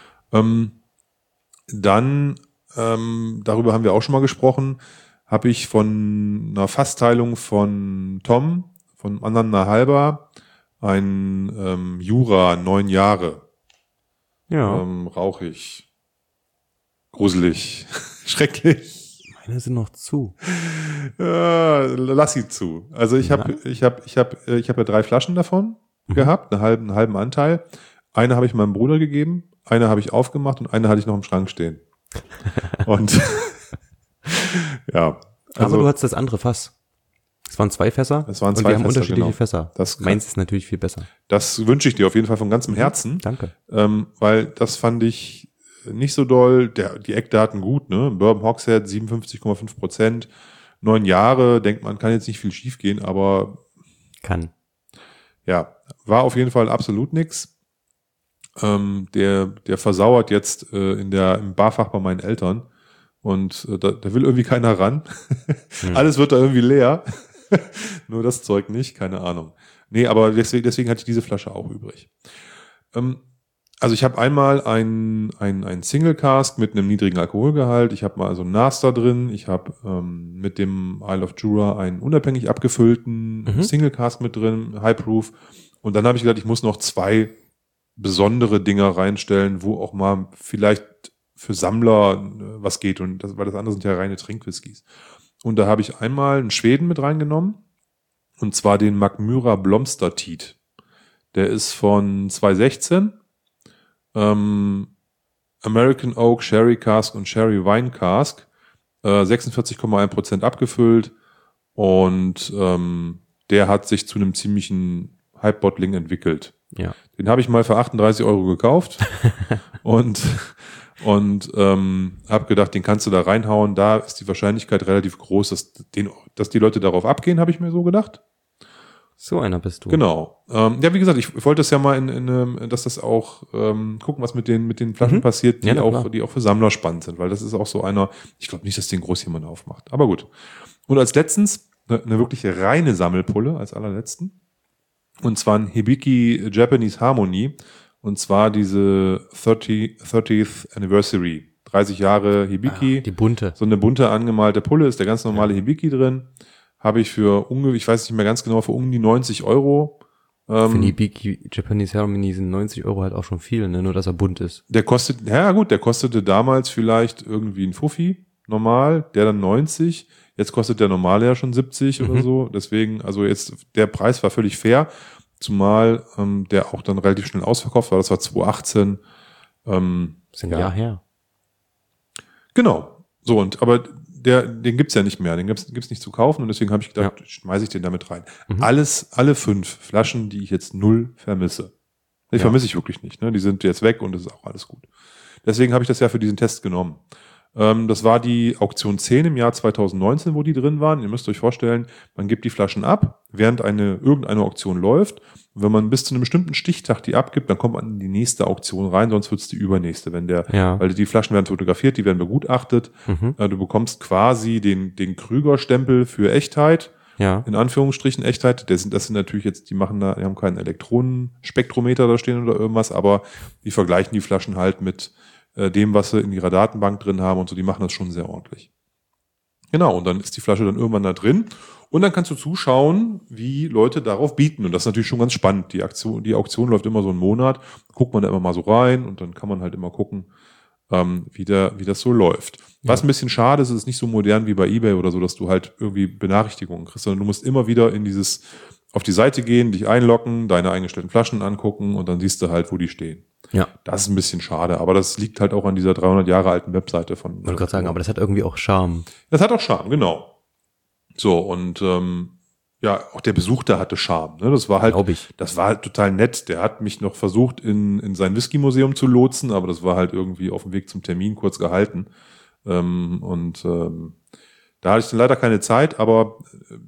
Dann, darüber haben wir auch schon mal gesprochen, habe ich von einer Fassteilung von Tom, von Anna Halber, ein Jura 9 Jahre. Ja. Rauchig. Gruselig. Schrecklich. Meine sind noch zu. Lass sie zu. Also ich habe ja 3 Flaschen davon gehabt, einen halben Anteil. Eine habe ich meinem Bruder gegeben, eine habe ich aufgemacht und eine hatte ich noch im Schrank stehen. Und ja. Also, aber du hattest das andere Fass. Es waren 2 Fässer. Es waren 2 und wir haben Fässer, unterschiedliche genau. Fässer. Meins ist natürlich viel besser. Das wünsche ich dir auf jeden Fall von ganzem Herzen. Danke. Weil das fand ich nicht so doll. Die Eckdaten gut, ne? Bourbon Hogshead 57,5%. 9 Jahre, denkt man, kann jetzt nicht viel schief gehen, aber kann. Ja, war auf jeden Fall absolut nix. Der versauert jetzt im Barfach bei meinen Eltern und da will irgendwie keiner ran. Alles wird da irgendwie leer. Nur das Zeug nicht, keine Ahnung. Nee, aber deswegen hatte ich diese Flasche auch übrig. Also ich habe einmal ein Single Cask mit einem niedrigen Alkoholgehalt. Ich habe mal so ein Naster drin. Ich habe mit dem Isle of Jura einen unabhängig abgefüllten Single Cask mit drin, High Proof. Und dann habe ich gedacht, ich muss noch 2 besondere Dinger reinstellen, wo auch mal vielleicht für Sammler was geht. Weil das andere sind ja reine Trinkwhiskys. Und da habe ich einmal einen Schweden mit reingenommen. Und zwar den Mackmyra Blomstertiet. Der ist von 2016. American Oak Sherry Cask und Sherry Wine Cask. 46,1% abgefüllt. Und der hat sich zu einem ziemlichen Hype-Bottling entwickelt. Ja. Den habe ich mal für 38 € gekauft und habe gedacht, den kannst du da reinhauen. Da ist die Wahrscheinlichkeit relativ groß, dass die Leute darauf abgehen, habe ich mir so gedacht. So einer bist du. Genau. Ja, wie gesagt, ich wollte das ja mal dass das auch gucken, was mit den Flaschen passiert, die auch für Sammler spannend sind, weil das ist auch so einer, ich glaube nicht, dass den groß jemand aufmacht. Aber gut. Und als letztens eine wirklich reine Sammelpulle als allerletzten. Und zwar ein Hibiki Japanese Harmony. Und zwar diese 30th Anniversary. 30 Jahre Hibiki. Die bunte. So eine bunte angemalte Pulle ist der ganz normale Hibiki drin. Habe ich für ich weiß nicht mehr ganz genau, für um die 90 Euro. Für einen Hibiki Japanese Harmony sind 90 Euro halt auch schon viel, ne? Nur dass er bunt ist. Der kostete damals vielleicht irgendwie ein Fuffi, normal, der dann 90. Jetzt kostet der normale ja schon 70 oder so. Deswegen, also jetzt, der Preis war völlig fair. Zumal der auch dann relativ schnell ausverkauft war. Das war 2018. Das ist ein Jahr her. Genau. So, aber den gibt's ja nicht mehr. Den gibt's nicht zu kaufen. Und deswegen habe ich gedacht, schmeiße ich den damit rein. Alle 5 Flaschen, die ich jetzt 0 vermisse. Die vermisse ich wirklich nicht. Ne? Die sind jetzt weg und das ist auch alles gut. Deswegen habe ich das ja für diesen Test genommen. Das war die Auktion 10 im Jahr 2019, wo die drin waren. Ihr müsst euch vorstellen, man gibt die Flaschen ab, während irgendeine Auktion läuft. Und wenn man bis zu einem bestimmten Stichtag die abgibt, dann kommt man in die nächste Auktion rein, sonst wird's die übernächste. Weil die Flaschen werden fotografiert, die werden begutachtet. Du bekommst quasi den Krüger-Stempel für Echtheit. Ja. In Anführungsstrichen Echtheit. Das sind natürlich jetzt, die haben keinen Elektronenspektrometer da stehen oder irgendwas, aber die vergleichen die Flaschen halt mit dem, was sie in ihrer Datenbank drin haben und so, die machen das schon sehr ordentlich. Genau, und dann ist die Flasche dann irgendwann da drin und dann kannst du zuschauen, wie Leute darauf bieten und das ist natürlich schon ganz spannend. Die Auktion läuft immer so einen Monat, guckt man da immer mal so rein und dann kann man halt immer gucken, wie das so läuft. Was ein bisschen schade ist, ist nicht so modern wie bei eBay oder so, dass du halt irgendwie Benachrichtigungen kriegst, sondern du musst immer wieder auf die Seite gehen, dich einloggen, deine eingestellten Flaschen angucken und dann siehst du halt, wo die stehen. Ja. Das ist ein bisschen schade, aber das liegt halt auch an dieser 300 Jahre alten Webseite von. Ich wollte gerade sagen, aber das hat irgendwie auch Charme. Das hat auch Charme, genau. So, und auch der Besuch da hatte Charme. Ne? Das war halt total nett. Der hat mich noch versucht, in sein Whisky-Museum zu lotsen, aber das war halt irgendwie auf dem Weg zum Termin kurz gehalten. Da hatte ich dann leider keine Zeit, aber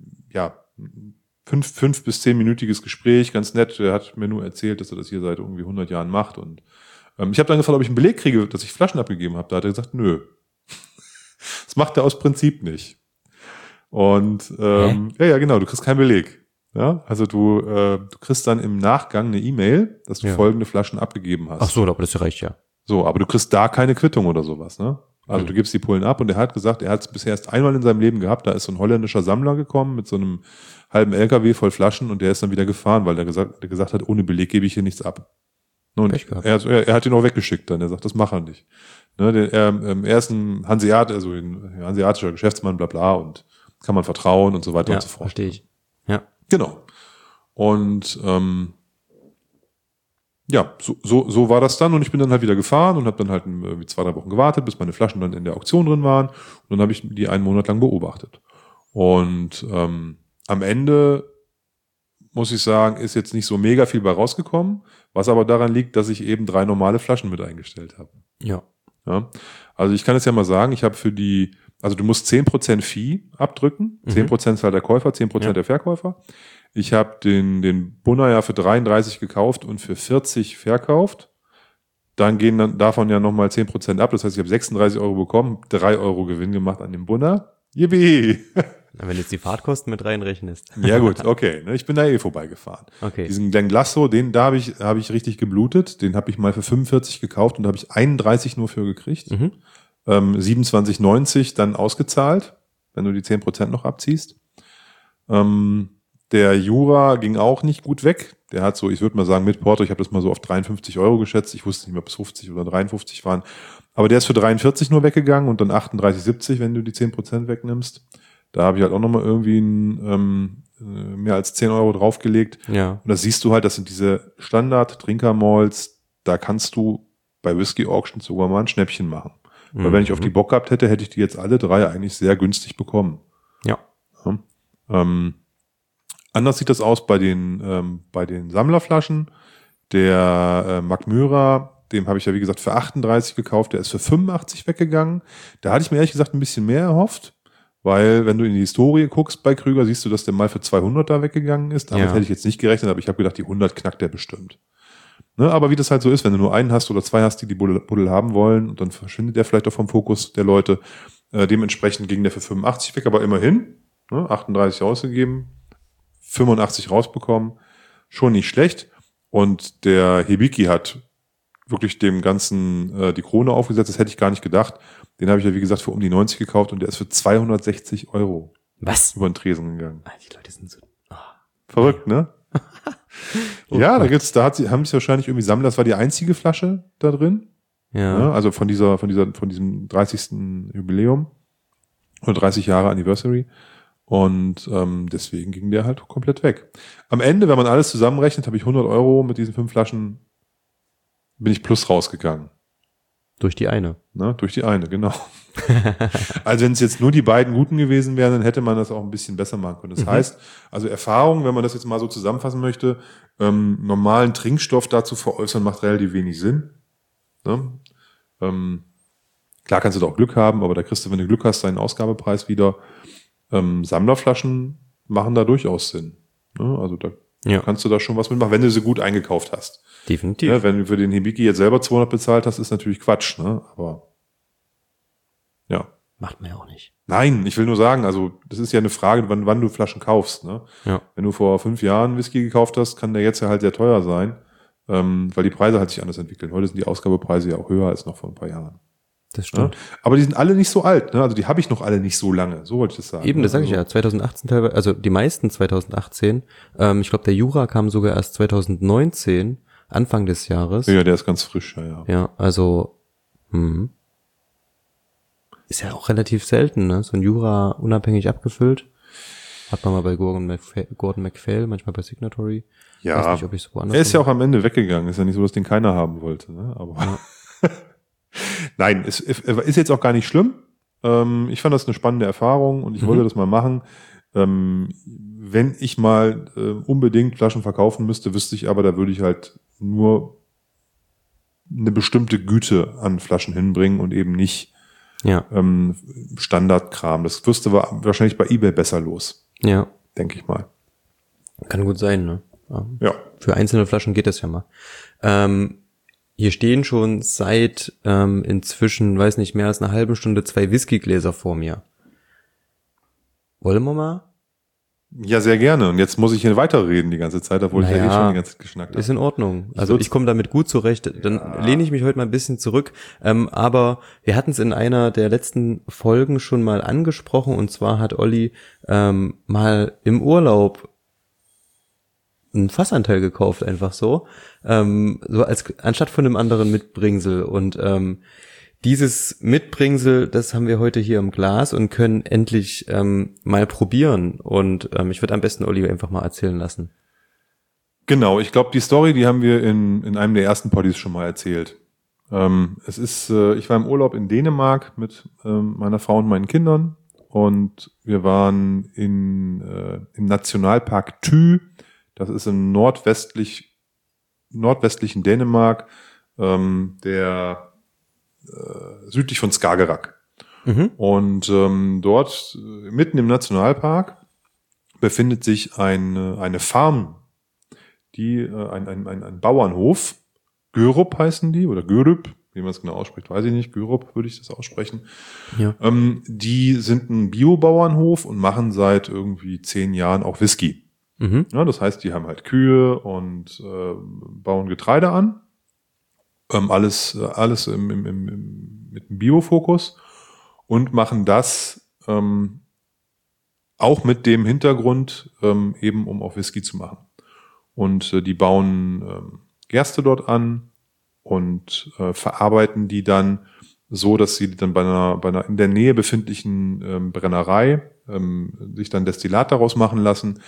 5 bis 10-minütiges Gespräch, ganz nett. Er hat mir nur erzählt, dass er das hier seit irgendwie 100 Jahren macht. Und ich habe dann gefragt, ob ich einen Beleg kriege, dass ich Flaschen abgegeben habe. Da hat er gesagt, nö. Das macht er aus Prinzip nicht. Und genau, du kriegst keinen Beleg. Ja, also du kriegst dann im Nachgang eine E-Mail, dass du folgende Flaschen abgegeben hast. Ach so, aber das reicht ja. So, aber du kriegst da keine Quittung oder sowas, ne? Also du gibst die Pullen ab und er hat gesagt, er hat es bisher erst einmal in seinem Leben gehabt, da ist so ein holländischer Sammler gekommen mit so einem halben LKW voll Flaschen und der ist dann wieder gefahren, weil er gesagt hat, ohne Beleg gebe ich hier nichts ab. Und er hat ihn auch weggeschickt dann, er sagt, das macht er nicht. Ne, er ist ein hanseatischer Geschäftsmann, bla bla und kann man vertrauen und so weiter und so fort. Verstehe ich. Ja. Genau. Und so war das dann und ich bin dann halt wieder gefahren und habe dann halt 2-3 Wochen gewartet, bis meine Flaschen dann in der Auktion drin waren und dann habe ich die einen Monat lang beobachtet. Und am Ende, muss ich sagen, ist jetzt nicht so mega viel bei rausgekommen, was aber daran liegt, dass ich eben 3 normale Flaschen mit eingestellt habe. Ja. Also ich kann es ja mal sagen, ich habe du musst 10% Fee abdrücken, 10% zahlt der Käufer, 10% der Verkäufer. Ich habe den Bunner ja für 33 gekauft und für 40 verkauft. Dann gehen dann davon ja nochmal 10% ab. Das heißt, ich habe 36 Euro bekommen, 3 Euro Gewinn gemacht an dem Bunner. Yippie! Wenn du jetzt die Fahrtkosten mit reinrechnest. Ja gut, okay. Ich bin da vorbeigefahren. Okay. Diesen Glen Glasso, da habe ich richtig geblutet. Den habe ich mal für 45 gekauft und da habe ich 31 nur für gekriegt. 27,90 dann ausgezahlt, wenn du die 10% noch abziehst. Der Jura ging auch nicht gut weg. Der hat so, ich würde mal sagen, mit Porto, ich habe das mal so auf 53 Euro geschätzt. Ich wusste nicht mehr, ob es 50 oder 53 waren. Aber der ist für 43 nur weggegangen und dann 38,70, wenn du die 10% wegnimmst. Da habe ich halt auch nochmal irgendwie mehr als 10 Euro draufgelegt. Ja. Und das siehst du halt, das sind diese Standard-Trinker-Malls. Da kannst du bei Whisky Auctions sogar mal ein Schnäppchen machen. Weil wenn ich auf die Bock gehabt hätte, hätte ich die jetzt alle 3 eigentlich sehr günstig bekommen. Ja. Anders sieht das aus bei den Sammlerflaschen. Der Magmyra, dem habe ich ja wie gesagt für 38 gekauft, der ist für 85 weggegangen. Da hatte ich mir ehrlich gesagt ein bisschen mehr erhofft, weil wenn du in die Historie guckst bei Krüger, siehst du, dass der mal für 200 da weggegangen ist. Damit hätte ich jetzt nicht gerechnet, aber ich habe gedacht, die 100 knackt der bestimmt. Ne, aber wie das halt so ist, wenn du nur einen hast oder 2 hast, die Buddel haben wollen, und dann verschwindet der vielleicht auch vom Fokus der Leute. Dementsprechend ging der für 85 weg, aber immerhin. Ne? 38 ausgegeben, 85 rausbekommen. Schon nicht schlecht. Und der Hibiki hat wirklich dem Ganzen die Krone aufgesetzt. Das hätte ich gar nicht gedacht. Den habe ich ja, wie gesagt, für um die 90 gekauft und der ist für 260 Euro Was? über den Tresen gegangen. Die Leute sind so... Oh. Verrückt, ne? Ja, haben sie wahrscheinlich irgendwie Sammler. Das war die einzige Flasche da drin. Ja. Ne? Also von diesem 30. Jubiläum oder 30 Jahre Anniversary. Und deswegen ging der halt komplett weg. Am Ende, wenn man alles zusammenrechnet, habe ich 100 Euro mit diesen 5 Flaschen, bin ich plus rausgegangen. Durch die eine. Ne? Durch die eine, genau. Also wenn es jetzt nur die beiden guten gewesen wären, dann hätte man das auch ein bisschen besser machen können. Das heißt, also Erfahrung, wenn man das jetzt mal so zusammenfassen möchte, normalen Trinkstoff dazu veräußern, macht relativ wenig Sinn. Ne? Klar kannst du da auch Glück haben, aber da kriegst du, wenn du Glück hast, deinen Ausgabepreis wieder. Sammlerflaschen machen da durchaus Sinn. Ne? Also da kannst du da schon was mitmachen, wenn du sie gut eingekauft hast. Definitiv. Ja, wenn du für den Hibiki jetzt selber 200 bezahlt hast, ist natürlich Quatsch. Ne? Aber ja. Macht man ja auch nicht. Nein, ich will nur sagen, also das ist ja eine Frage, wann du Flaschen kaufst. Ne? Ja. Wenn du vor 5 Jahren Whisky gekauft hast, kann der jetzt ja halt sehr teuer sein, weil die Preise halt sich anders entwickeln. Heute sind die Ausgabepreise ja auch höher als noch vor ein paar Jahren. Das stimmt. Ja? Aber die sind alle nicht so alt. Ne? Also die habe ich noch alle nicht so lange. So wollte ich das sagen. Eben, das sage ich also, ja. 2018 teilweise, also die meisten 2018. Ich glaube, der Jura kam sogar erst 2019, Anfang des Jahres. Ja, der ist ganz frisch, ja. Ja, also ist ja auch relativ selten, ne? So ein Jura unabhängig abgefüllt. Hat man mal bei Gordon MacPhail, manchmal bei Signatory. Ja, weiß nicht, ob ich so woanders er ist ja auch am Ende weggegangen. Ist ja nicht so, dass den keiner haben wollte. Ne? Aber Ja. nein, es ist jetzt auch gar nicht schlimm. Ich fand das eine spannende Erfahrung und ich wollte das mal machen. Wenn ich mal unbedingt Flaschen verkaufen müsste, wüsste ich aber, da würde ich halt nur eine bestimmte Güte an Flaschen hinbringen und eben nicht Standardkram. Das wirst du wahrscheinlich bei eBay besser los. Ja. Denke ich mal. Kann gut sein, ne? Ja. Für einzelne Flaschen geht das ja mal. Hier stehen schon seit inzwischen, weiß nicht, mehr als einer halben Stunde 2 Whiskygläser vor mir. Wollen wir mal? Ja, sehr gerne. Und jetzt muss ich hier weiterreden die ganze Zeit, obwohl ich ja eh schon die ganze Zeit geschnackt habe. Ist in Ordnung. Also ich komme damit gut zurecht. Dann lehne ich mich heute mal ein bisschen zurück. Aber wir hatten es in einer der letzten Folgen schon mal angesprochen. Und zwar hat Olli mal im Urlaub einen Fassanteil gekauft, einfach so. So anstatt von einem anderen Mitbringsel. Und dieses Mitbringsel, das haben wir heute hier im Glas und können endlich mal probieren. Und ich würde am besten Olli einfach mal erzählen lassen. Genau, ich glaube, die Story, die haben wir in einem der ersten Podcasts schon mal erzählt. Ich war im Urlaub in Dänemark mit meiner Frau und meinen Kindern und wir waren im Nationalpark Thy. Das ist im nordwestlichen Dänemark, südlich von Skagerrak. Und dort mitten im Nationalpark befindet sich eine Farm, ein Bauernhof. Görup heißen die oder Görup, wie man es genau ausspricht, weiß ich nicht. Görup würde ich das aussprechen. Ja. Die sind ein Bio-Bauernhof und machen seit irgendwie 10 Jahren auch Whisky. Ja, das heißt, die haben halt Kühe und bauen Getreide an. Alles mit einem Bio-Fokus und machen das auch mit dem Hintergrund, eben um auch Whisky zu machen. Und die bauen Gerste dort an und verarbeiten die dann so, dass sie dann bei einer in der Nähe befindlichen Brennerei sich dann Destillat daraus machen lassen.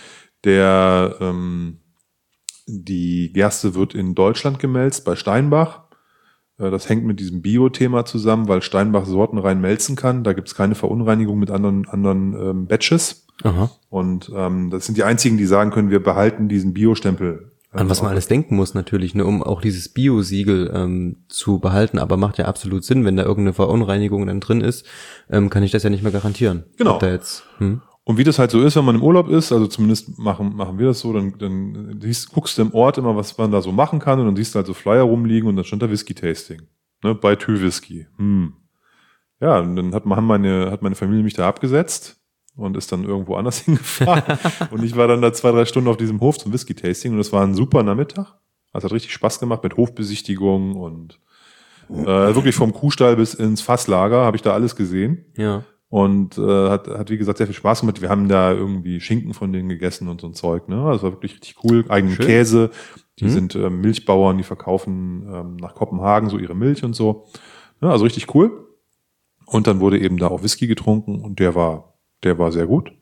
Die Gerste wird in Deutschland gemälzt bei Steinbach. Das hängt mit diesem Bio-Thema zusammen, weil Steinbach Sorten rein melzen kann. Da gibt es keine Verunreinigung mit anderen Batches. Aha. Und das sind die einzigen, die sagen können, wir behalten diesen Bio-Stempel. An was man alles denken muss natürlich, ne, um auch dieses Bio-Siegel zu behalten. Aber macht ja absolut Sinn, wenn da irgendeine Verunreinigung dann drin ist, kann ich das ja nicht mehr garantieren. Genau. Und wie das halt so ist, wenn man im Urlaub ist, also zumindest machen wir das so, dann guckst du im Ort immer, was man da so machen kann und dann siehst du halt so Flyer rumliegen und dann stand da Whisky-Tasting, ne, bei Thy Whisky. Ja, und dann hat meine Familie mich da abgesetzt und ist dann irgendwo anders hingefahren. Und ich war dann da 2-3 Stunden auf diesem Hof zum Whisky-Tasting und es war ein super Nachmittag. Also hat richtig Spaß gemacht mit Hofbesichtigung und wirklich vom Kuhstall bis ins Fasslager habe ich da alles gesehen. Ja. Und hat, wie gesagt, sehr viel Spaß gemacht. Wir haben da irgendwie Schinken von denen gegessen und so ein Zeug. Ne? Also war wirklich richtig cool. Eigenen Schön. Käse. Die sind Milchbauern, die verkaufen nach Kopenhagen so ihre Milch und so. Ja, also richtig cool. Und dann wurde eben da auch Whisky getrunken und der war sehr gut.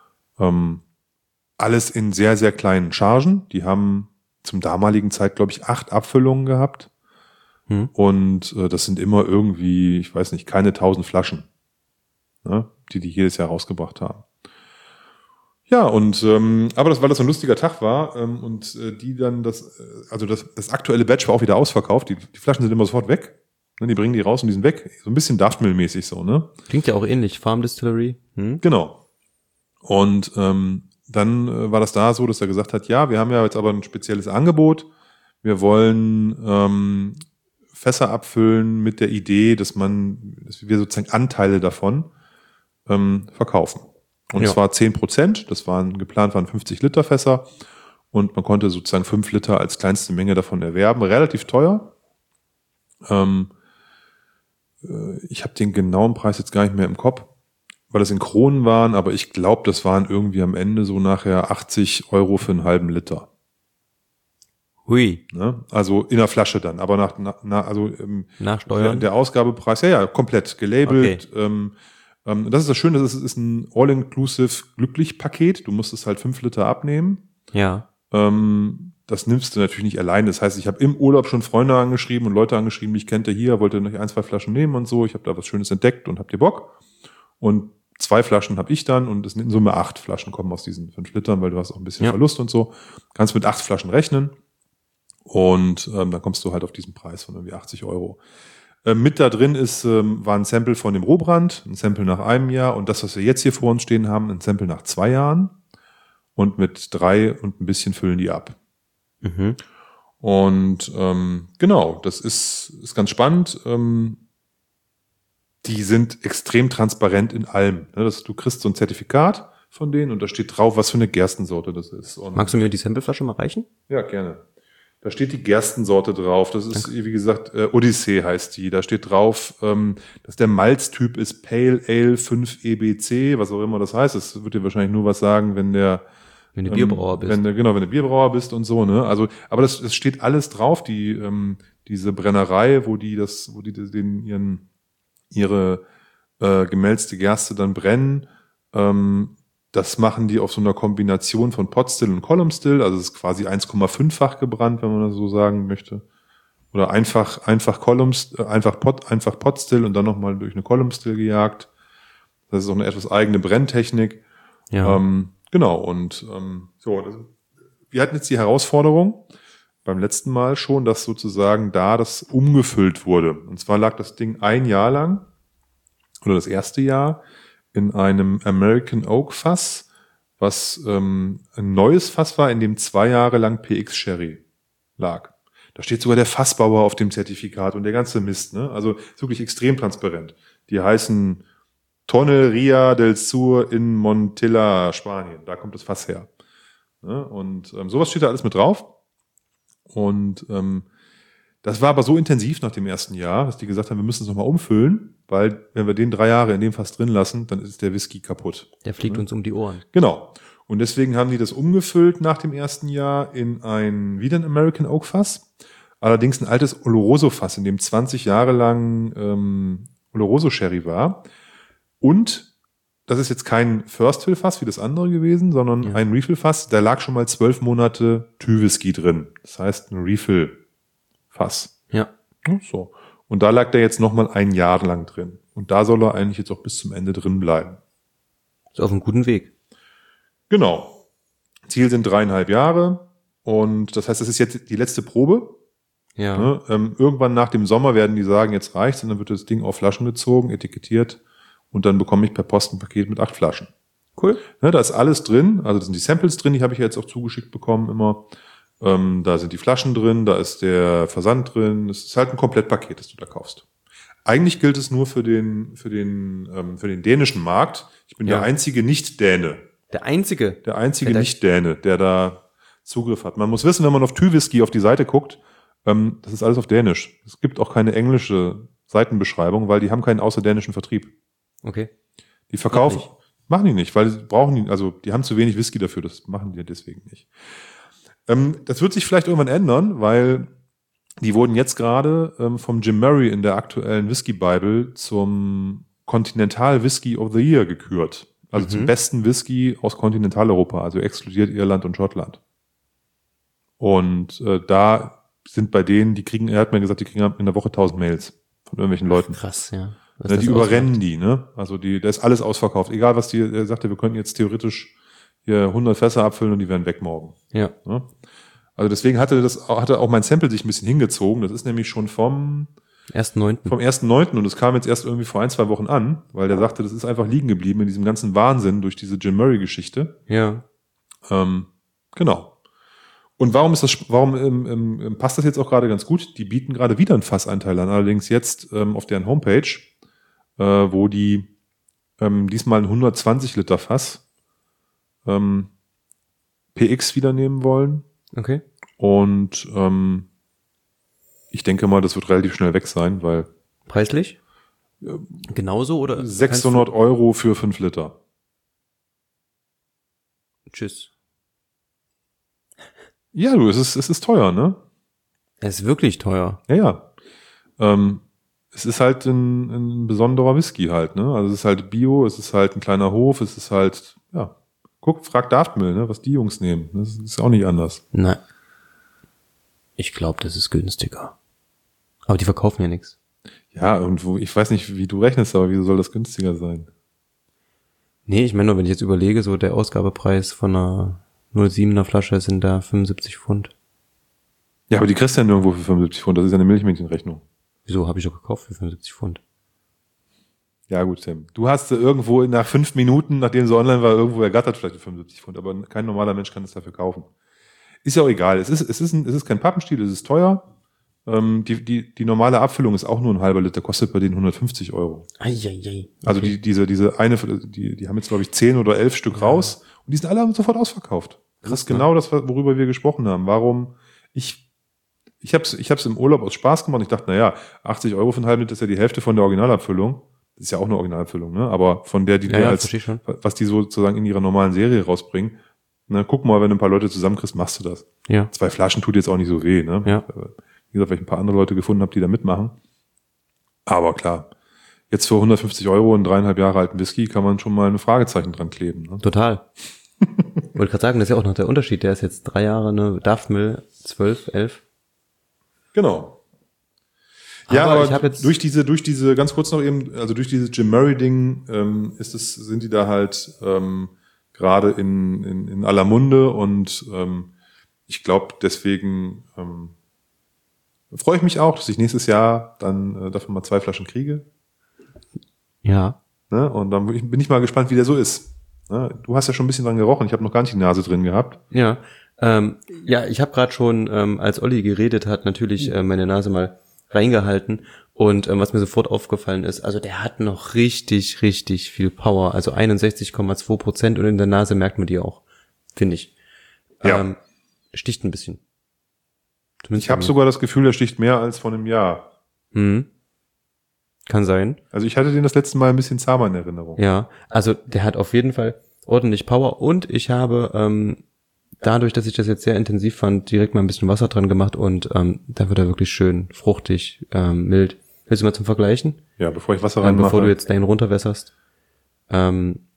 Alles in sehr, sehr kleinen Chargen. Die haben zum damaligen Zeit, glaube ich, 8 Abfüllungen gehabt. Und das sind immer irgendwie, ich weiß nicht, keine 1000 Flaschen, ne, die jedes Jahr rausgebracht haben. Ja, und aber weil das so ein lustiger Tag war und die dann das aktuelle Batch war auch wieder ausverkauft. Die Flaschen sind immer sofort weg. Ne, die bringen die raus und die sind weg. So ein bisschen Daftmill-mäßig so, ne? Klingt ja auch ähnlich, Farm Distillery. Genau. Und dann war das da so, dass er gesagt hat, ja, wir haben ja jetzt aber ein spezielles Angebot. Wir wollen Fässer abfüllen mit der Idee, dass wir sozusagen Anteile davon verkaufen. Und zwar 10%, geplant waren 50 Liter Fässer und man konnte sozusagen 5 Liter als kleinste Menge davon erwerben. Relativ teuer. Ich habe den genauen Preis jetzt gar nicht mehr im Kopf, weil das in Kronen waren, aber ich glaube, das waren irgendwie am Ende so nachher 80 € für einen halben Liter. Hui. Ne? Also in der Flasche dann, aber nach Steuern? Der Ausgabepreis, ja, komplett gelabelt. Okay. Das ist das Schöne, das ist ein All-Inclusive Glücklich-Paket. Du musst es halt 5 Liter abnehmen. Ja. Das nimmst du natürlich nicht allein. Das heißt, ich habe im Urlaub schon Freunde angeschrieben und Leute angeschrieben, die ich kannte hier, wollte noch 1-2 Flaschen nehmen und so. Ich habe da was Schönes entdeckt und habt ihr Bock? Und 2 Flaschen habe ich dann und es sind in Summe 8 Flaschen kommen aus diesen 5 Litern, weil du hast auch ein bisschen Verlust und so. Kannst mit 8 Flaschen rechnen. Und dann kommst du halt auf diesen Preis von irgendwie 80 €. Mit da drin war ein Sample von dem Rohbrand, ein Sample nach einem Jahr und das, was wir jetzt hier vor uns stehen haben, ein Sample nach 2 Jahren. Und mit 3 und ein bisschen füllen die ab. Und genau, das ist ganz spannend. Die sind extrem transparent in allem. Ne? Du kriegst so ein Zertifikat von denen und da steht drauf, was für eine Gerstensorte das ist. Und magst du mir die Sampleflasche mal reichen? Ja, gerne. Da steht die Gerstensorte drauf. Das ist, wie gesagt, Odyssee heißt die. Da steht drauf, dass der Malztyp ist Pale Ale 5 EBC, was auch immer das heißt. Das wird dir wahrscheinlich nur was sagen, wenn du Bierbrauer bist. Wenn du Bierbrauer bist und so, ne? Also, aber das steht alles drauf, diese Brennerei, wo die ihre gemälzte Gerste dann brennen. Das machen die auf so einer Kombination von Potstill und Column Still, also es ist quasi 1,5-fach gebrannt, wenn man das so sagen möchte. Oder einfach Potstill und dann nochmal durch eine Column Still gejagt. Das ist auch eine etwas eigene Brenntechnik. Ja. Genau, und wir hatten jetzt die Herausforderung beim letzten Mal schon, dass sozusagen da das umgefüllt wurde. Und zwar lag das Ding ein Jahr lang, oder das erste Jahr, in einem American Oak Fass, was ein neues Fass war, in dem 2 Jahre lang PX Sherry lag. Da steht sogar der Fassbauer auf dem Zertifikat und der ganze Mist, ne? Also ist wirklich extrem transparent. Die heißen Tonneria del Sur in Montilla, Spanien. Da kommt das Fass her. Ne? Und sowas steht da alles mit drauf. Und das war aber so intensiv nach dem ersten Jahr, dass die gesagt haben, wir müssen es nochmal umfüllen, weil wenn wir den 3 Jahre in dem Fass drin lassen, dann ist der Whisky kaputt. Der fliegt uns um die Ohren. Genau. Und deswegen haben die das umgefüllt nach dem ersten Jahr in wieder ein American Oak Fass. Allerdings ein altes Oloroso Fass, in dem 20 Jahre lang Oloroso Sherry war. Und das ist jetzt kein First Fill Fass wie das andere gewesen, sondern ein Refill Fass. Da lag schon mal 12 Monate Tü-Whisky drin. Das heißt ein Refill Fass. Ja. So. Und da lag der jetzt nochmal 1 Jahr lang drin. Und da soll er eigentlich jetzt auch bis zum Ende drin bleiben. Ist auf einem guten Weg. Genau. Ziel sind 3,5 Jahre. Und das heißt, das ist jetzt die letzte Probe. Ja. Ne? Irgendwann nach dem Sommer werden die sagen, jetzt reicht's. Und dann wird das Ding auf Flaschen gezogen, etikettiert. Und dann bekomme ich per Post ein Paket mit 8 Flaschen. Cool. Ne, da ist alles drin. Also da sind die Samples drin, die habe ich jetzt auch zugeschickt bekommen immer. Da sind die Flaschen drin, da ist der Versand drin. Es ist halt ein Komplettpaket, das du da kaufst. Eigentlich gilt es nur für den dänischen Markt. Ich bin der einzige Nicht-Däne. Der einzige Nicht-Däne, der da Zugriff hat. Man muss wissen, wenn man auf Thy-Whisky auf die Seite guckt, das ist alles auf Dänisch. Es gibt auch keine englische Seitenbeschreibung, weil die haben keinen außerdänischen Vertrieb. Okay. Die verkaufen, machen die nicht, weil die haben zu wenig Whisky dafür, das machen die deswegen nicht. Das wird sich vielleicht irgendwann ändern, weil die wurden jetzt gerade vom Jim Murray in der aktuellen Whisky Bible zum Continental Whisky of the Year gekürt. Also zum besten Whisky aus Kontinentaleuropa, also exkludiert Irland und Schottland. Und da sind bei denen, er hat mir gesagt, die kriegen in der Woche 1000 Mails von irgendwelchen Leuten. Krass, ja. Ne, die überrennen die, ne? Also da ist alles ausverkauft. Egal was er sagte, wir könnten jetzt theoretisch hier 100 Fässer abfüllen und die wären weg morgen. Ja. Ne? Also deswegen hatte auch mein Sample sich ein bisschen hingezogen. Das ist nämlich schon vom 1.9. Vom 1.9. und es kam jetzt erst irgendwie vor 1-2 Wochen an, weil der sagte, das ist einfach liegen geblieben in diesem ganzen Wahnsinn durch diese Jim Murray-Geschichte. Ja. Genau. Und warum passt das jetzt auch gerade ganz gut? Die bieten gerade wieder einen Fassanteil an, allerdings jetzt auf deren Homepage, wo die diesmal ein 120 Liter Fass PX wieder nehmen wollen. Okay. Und ich denke mal, das wird relativ schnell weg sein, weil preislich? Genauso oder? 600 € für 5 Liter. Tschüss. Ja, es ist teuer, ne? Es ist wirklich teuer. Ja. Es ist halt ein besonderer Whisky halt, ne? Also es ist halt Bio, es ist halt ein kleiner Hof, es ist halt, ja. Frag Daftmill, ne, was die Jungs nehmen. Das ist auch nicht anders. Nein. Ich glaube, das ist günstiger. Aber die verkaufen ja nichts. Ja, und ich weiß nicht, wie du rechnest, aber wieso soll das günstiger sein? Nee, ich meine nur, wenn ich jetzt überlege, so der Ausgabepreis von einer 0,7er Flasche sind da 75 Pfund. Ja, aber die kriegst du ja nirgendwo für 75 Pfund. Das ist ja eine Milchmädchenrechnung. Wieso habe ich doch gekauft für 75 Pfund? Ja gut, Tim. Du hast irgendwo nach 5 Minuten, nachdem sie online war, irgendwo ergattert vielleicht für 75 Pfund. Aber kein normaler Mensch kann das dafür kaufen. Ist ja auch egal. Es ist kein Pappenstiel, es ist teuer. Die normale Abfüllung ist auch nur ein halber Liter, kostet bei denen 150 €. Eieiei. Also diese eine, die haben jetzt glaube ich 10 oder 11 Stück raus und die sind alle sofort ausverkauft. Das ist genau das, worüber wir gesprochen haben. Warum ich hab's im Urlaub aus Spaß gemacht. Ich dachte, 80 € für einen halben Liter ist ja die Hälfte von der Originalabfüllung. Das ist ja auch eine Originalabfüllung, ne? Aber von der, was die sozusagen in ihrer normalen Serie rausbringen. Na, guck mal, wenn du ein paar Leute zusammenkriegst, machst du das. Ja. 2 Flaschen tut jetzt auch nicht so weh, ne? Ja. Wie gesagt, weil ich ein paar andere Leute gefunden habe, die da mitmachen. Aber klar, jetzt für 150 € einen 3,5 Jahre alten Whisky kann man schon mal ein Fragezeichen dran kleben. Ne? Total. Wollte gerade sagen, das ist ja auch noch der Unterschied. Der ist jetzt 3 Jahre, ne? Daftmill 12, 11. Genau. Ja, aber ich jetzt durch diese, ganz kurz noch eben, also durch dieses Jim Murray-Ding, sind die da halt gerade in aller Munde und ich glaube, deswegen freue ich mich auch, dass ich nächstes Jahr dann davon mal 2 Flaschen kriege. Ja. Ne? Und dann bin ich mal gespannt, wie der so ist. Ne? Du hast ja schon ein bisschen dran gerochen, ich habe noch gar nicht die Nase drin gehabt. Ja. Ich habe gerade schon, als Olli geredet hat, natürlich meine Nase mal reingehalten und was mir sofort aufgefallen ist, also der hat noch richtig, richtig viel Power, also 61,2% und in der Nase merkt man die auch, finde ich. Ja. Sticht ein bisschen. Ich habe sogar das Gefühl, der sticht mehr als vor einem Jahr. Kann sein. Also ich hatte den das letzte Mal ein bisschen zahmer in Erinnerung. Ja, also der hat auf jeden Fall ordentlich Power und ich habe dadurch, dass ich das jetzt sehr intensiv fand, direkt mal ein bisschen Wasser dran gemacht und da wird er wirklich schön fruchtig, mild. Willst du mal zum Vergleichen? Ja, bevor ich Wasser reinmache. Bevor du jetzt dahin runterwässerst. Da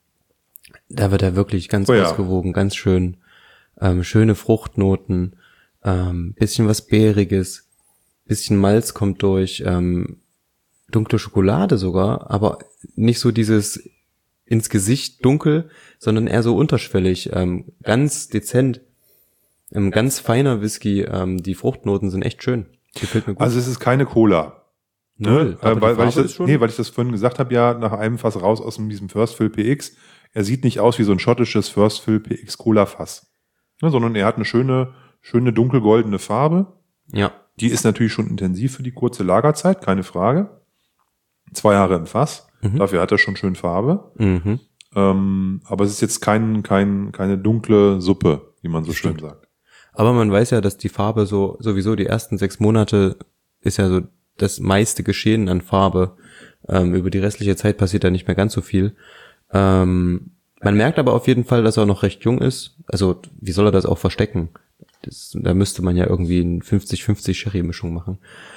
wird er wirklich ganz ausgewogen, ganz schön. Schöne Fruchtnoten, bisschen was Beeriges, bisschen Malz kommt durch, dunkle Schokolade sogar, aber nicht so dieses ins Gesicht dunkel, sondern eher so unterschwellig, ganz dezent, ganz feiner Whisky, die Fruchtnoten sind echt schön. Gefällt mir gut. Also es ist keine Cola. Null. Ne? Weil ich das vorhin gesagt habe, ja, nach einem Fass raus aus diesem First Fill PX, er sieht nicht aus wie so ein schottisches First Fill PX Cola Fass. Ne, sondern er hat eine schöne dunkelgoldene Farbe. Ja. Die ist natürlich schon intensiv für die kurze Lagerzeit, keine Frage. 2 Jahre im Fass. Mhm. Dafür hat er schon schön Farbe. Mhm. Aber es ist jetzt keine dunkle Suppe, wie man so schön sagt. Aber man weiß ja, dass die Farbe sowieso die ersten 6 Monate ist ja so das meiste Geschehen an Farbe. Über die restliche Zeit passiert da nicht mehr ganz so viel. Man merkt aber auf jeden Fall, dass er noch recht jung ist. Also, wie soll er das auch verstecken? Da müsste man ja irgendwie eine 50-50 Sherry-Mischung machen.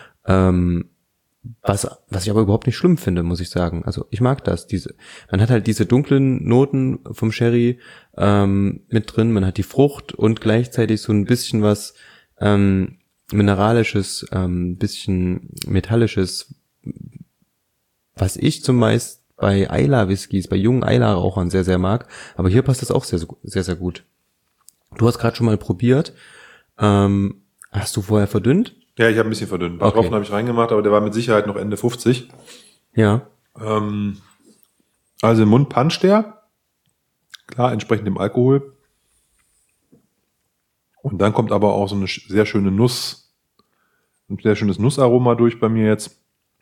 Was ich aber überhaupt nicht schlimm finde, muss ich sagen. Also, ich mag das. Man hat halt diese dunklen Noten vom Sherry mit drin. Man hat die Frucht und gleichzeitig so ein bisschen was Mineralisches, bisschen Metallisches, was ich zumeist bei Islay-Whiskys, bei jungen Islay-Rauchern sehr, sehr mag. Aber hier passt das auch sehr, sehr, sehr gut. Du hast gerade schon mal probiert. Hast du vorher verdünnt? Ja, ich habe ein bisschen verdünnt. Ein paar Tropfen habe ich reingemacht, aber der war mit Sicherheit noch Ende 50. Ja. Also im Mund puncht der. Klar, entsprechend dem Alkohol. Und dann kommt aber auch so eine sehr schöne ein sehr schönes Nussaroma durch bei mir jetzt.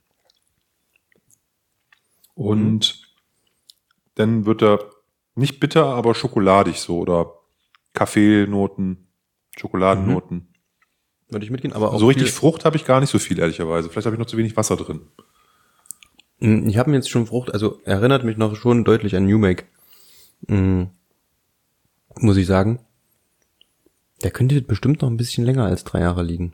Und dann wird er nicht bitter, aber schokoladig so oder Kaffeenoten, Schokoladennoten. Würde ich mitgehen, aber auch so richtig Frucht habe ich gar nicht so viel, ehrlicherweise. Vielleicht habe ich noch zu wenig Wasser drin. Ich habe mir jetzt schon Frucht, also erinnert mich noch schon deutlich an New Make. Muss ich sagen. Der könnte bestimmt noch ein bisschen länger als 3 Jahre liegen.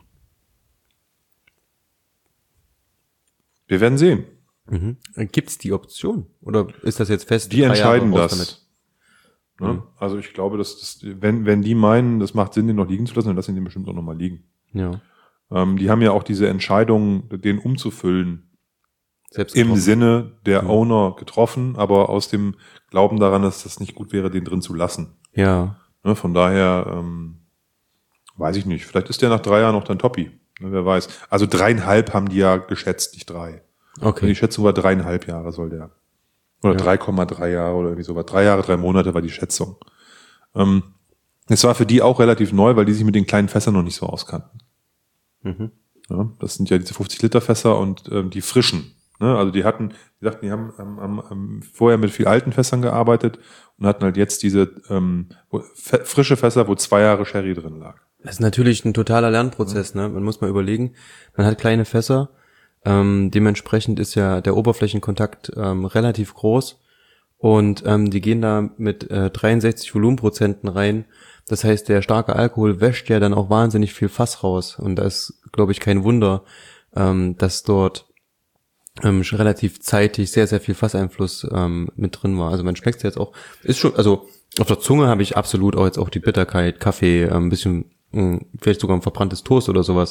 Wir werden sehen. Gibt's die Option? Oder ist das jetzt fest? Die 3 entscheiden Jahre raus das. Ne? Also ich glaube, dass wenn die meinen, das macht Sinn, den noch liegen zu lassen, dann lassen die den bestimmt auch noch mal liegen. Ja. Die haben ja auch diese Entscheidung, den umzufüllen, Selbst im getroffen. Sinne der Owner getroffen, aber aus dem Glauben daran, dass das nicht gut wäre, den drin zu lassen. Ja. Ne? Von daher weiß ich nicht. Vielleicht ist der nach 3 Jahren noch dann Toppi. Ne? Wer weiß. Also 3,5 haben die ja geschätzt, nicht 3. Okay. Die Schätzung war 3,5 Jahre soll der. Oder 3,3 Jahre oder irgendwie sowas. 3 Jahre, 3 Monate war die Schätzung. Es war für die auch relativ neu, weil die sich mit den kleinen Fässern noch nicht so auskannten. Ja, das sind ja diese 50-Liter-Fässer und die frischen. Ne? Also die sagten, die haben vorher mit viel alten Fässern gearbeitet und hatten halt jetzt diese frische Fässer, wo 2 Jahre Sherry drin lag. Das ist natürlich ein totaler Lernprozess, ne? Man muss mal überlegen. Man hat kleine Fässer. Dementsprechend ist ja der Oberflächenkontakt relativ groß und die gehen da mit 63 Volumenprozenten rein. Das heißt, der starke Alkohol wäscht ja dann auch wahnsinnig viel Fass raus und da ist, glaube ich, kein Wunder, dass dort relativ zeitig sehr, sehr viel Fasseinfluss mit drin war. Also man schmeckt jetzt auch, ist schon, also auf der Zunge habe ich absolut auch jetzt auch die Bitterkeit, Kaffee, ein bisschen, vielleicht sogar ein verbranntes Toast oder sowas.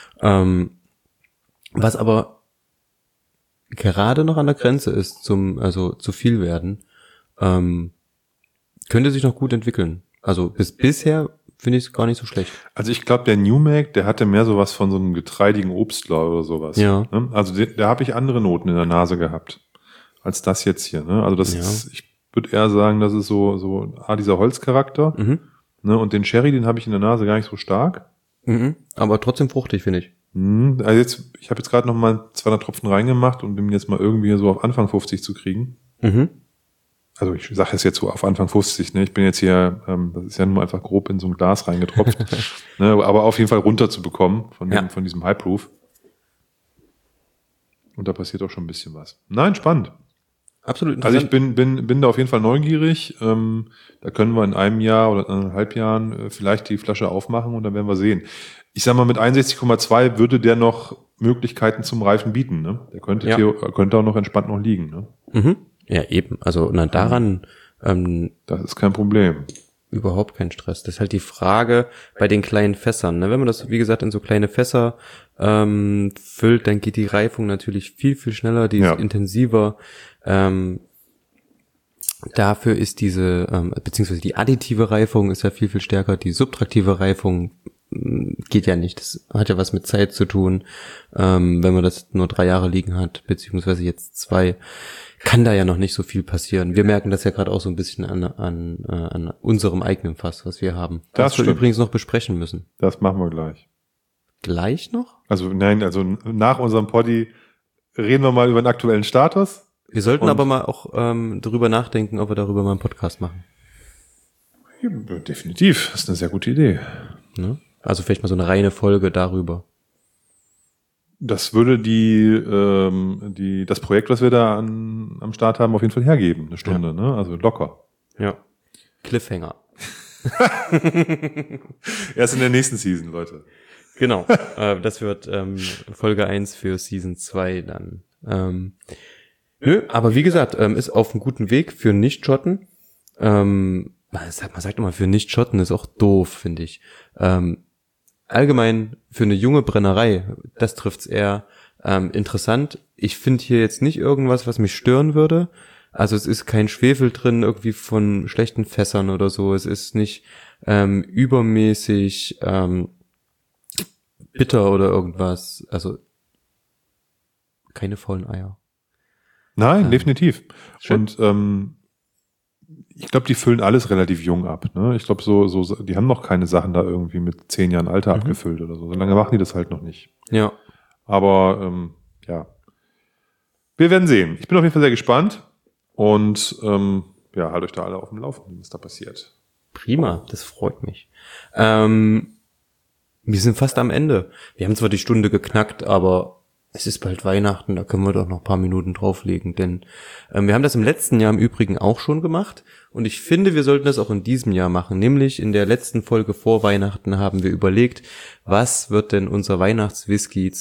Was aber gerade noch an der Grenze ist zu viel werden, könnte sich noch gut entwickeln. Also bisher finde ich es gar nicht so schlecht. Also ich glaube, der New Make, der hatte mehr sowas von so einem getreidigen Obstler oder sowas. Ja. Ne? Also da habe ich andere Noten in der Nase gehabt als das jetzt hier. Ne? Also das ist, ich würde eher sagen, das ist so dieser Holzcharakter. Ne? Und den Sherry, den habe ich in der Nase gar nicht so stark. Aber trotzdem fruchtig, finde ich. Also ich habe jetzt gerade noch mal 200 Tropfen reingemacht und bin jetzt mal irgendwie so auf Anfang 50 zu kriegen. Also ich sage es jetzt so auf Anfang 50, ne? Ich bin jetzt hier, das ist ja nur einfach grob in so ein Glas reingetropft, ne? Aber auf jeden Fall runter zu bekommen von diesem High Proof. Und da passiert auch schon ein bisschen was. Nein, spannend. Absolut interessant. Also ich bin da auf jeden Fall neugierig. Da können wir in einem Jahr oder 1,5 Jahren vielleicht die Flasche aufmachen und dann werden wir sehen. Ich sag mal, mit 61,2 würde der noch Möglichkeiten zum Reifen bieten. Ne? Der könnte auch noch entspannt noch liegen. Ne? Ja, eben. Also daran das ist kein Problem. Überhaupt kein Stress. Das ist halt die Frage bei den kleinen Fässern. Ne? Wenn man das, wie gesagt, in so kleine Fässer füllt, dann geht die Reifung natürlich viel, viel schneller, die ist intensiver. Dafür ist beziehungsweise die additive Reifung ist ja viel, viel stärker. Die subtraktive Reifung geht ja nicht. Das hat ja was mit Zeit zu tun. Wenn man das nur 3 Jahre liegen hat, beziehungsweise jetzt 2, kann da ja noch nicht so viel passieren. Wir merken das ja gerade auch so ein bisschen an unserem eigenen Fass, was wir haben. Das wir übrigens noch besprechen müssen. Das machen wir gleich. Gleich noch? Also nein, also nach unserem Poddy reden wir mal über den aktuellen Status. Wir sollten aber mal auch darüber nachdenken, ob wir darüber mal einen Podcast machen. Ja, definitiv, das ist eine sehr gute Idee. Ne? Also vielleicht mal so eine reine Folge darüber. Das würde das Projekt, was wir da am Start haben, auf jeden Fall hergeben. Eine Stunde, ne? Also locker. Ja. Cliffhanger. Erst in der nächsten Season, Leute. Genau. Das wird Folge 1 für Season 2 dann. Nö, aber wie gesagt, ist auf einem guten Weg für Nicht-Schotten. Man sagt immer, für Nicht-Schotten ist auch doof, finde ich. Allgemein für eine junge Brennerei, das trifft's eher interessant. Ich finde hier jetzt nicht irgendwas, was mich stören würde. Also es ist kein Schwefel drin, irgendwie von schlechten Fässern oder so. Es ist nicht übermäßig bitter oder irgendwas. Also keine faulen Eier. Nein, definitiv. Schön. Und ich glaube, die füllen alles relativ jung ab. Ne? Ich glaube, die haben noch keine Sachen da irgendwie mit 10 Jahren Alter abgefüllt oder so. So lange machen die das halt noch nicht. Ja. Aber ja, wir werden sehen. Ich bin auf jeden Fall sehr gespannt und ja, halt euch da alle auf dem Laufenden, was da passiert. Prima, das freut mich. Wir sind fast am Ende. Wir haben zwar die Stunde geknackt, aber es ist bald Weihnachten, da können wir doch noch ein paar Minuten drauflegen, denn wir haben das im letzten Jahr im Übrigen auch schon gemacht und ich finde, wir sollten das auch in diesem Jahr machen, nämlich in der letzten Folge vor Weihnachten haben wir überlegt, was wird denn unser Weihnachtswhisky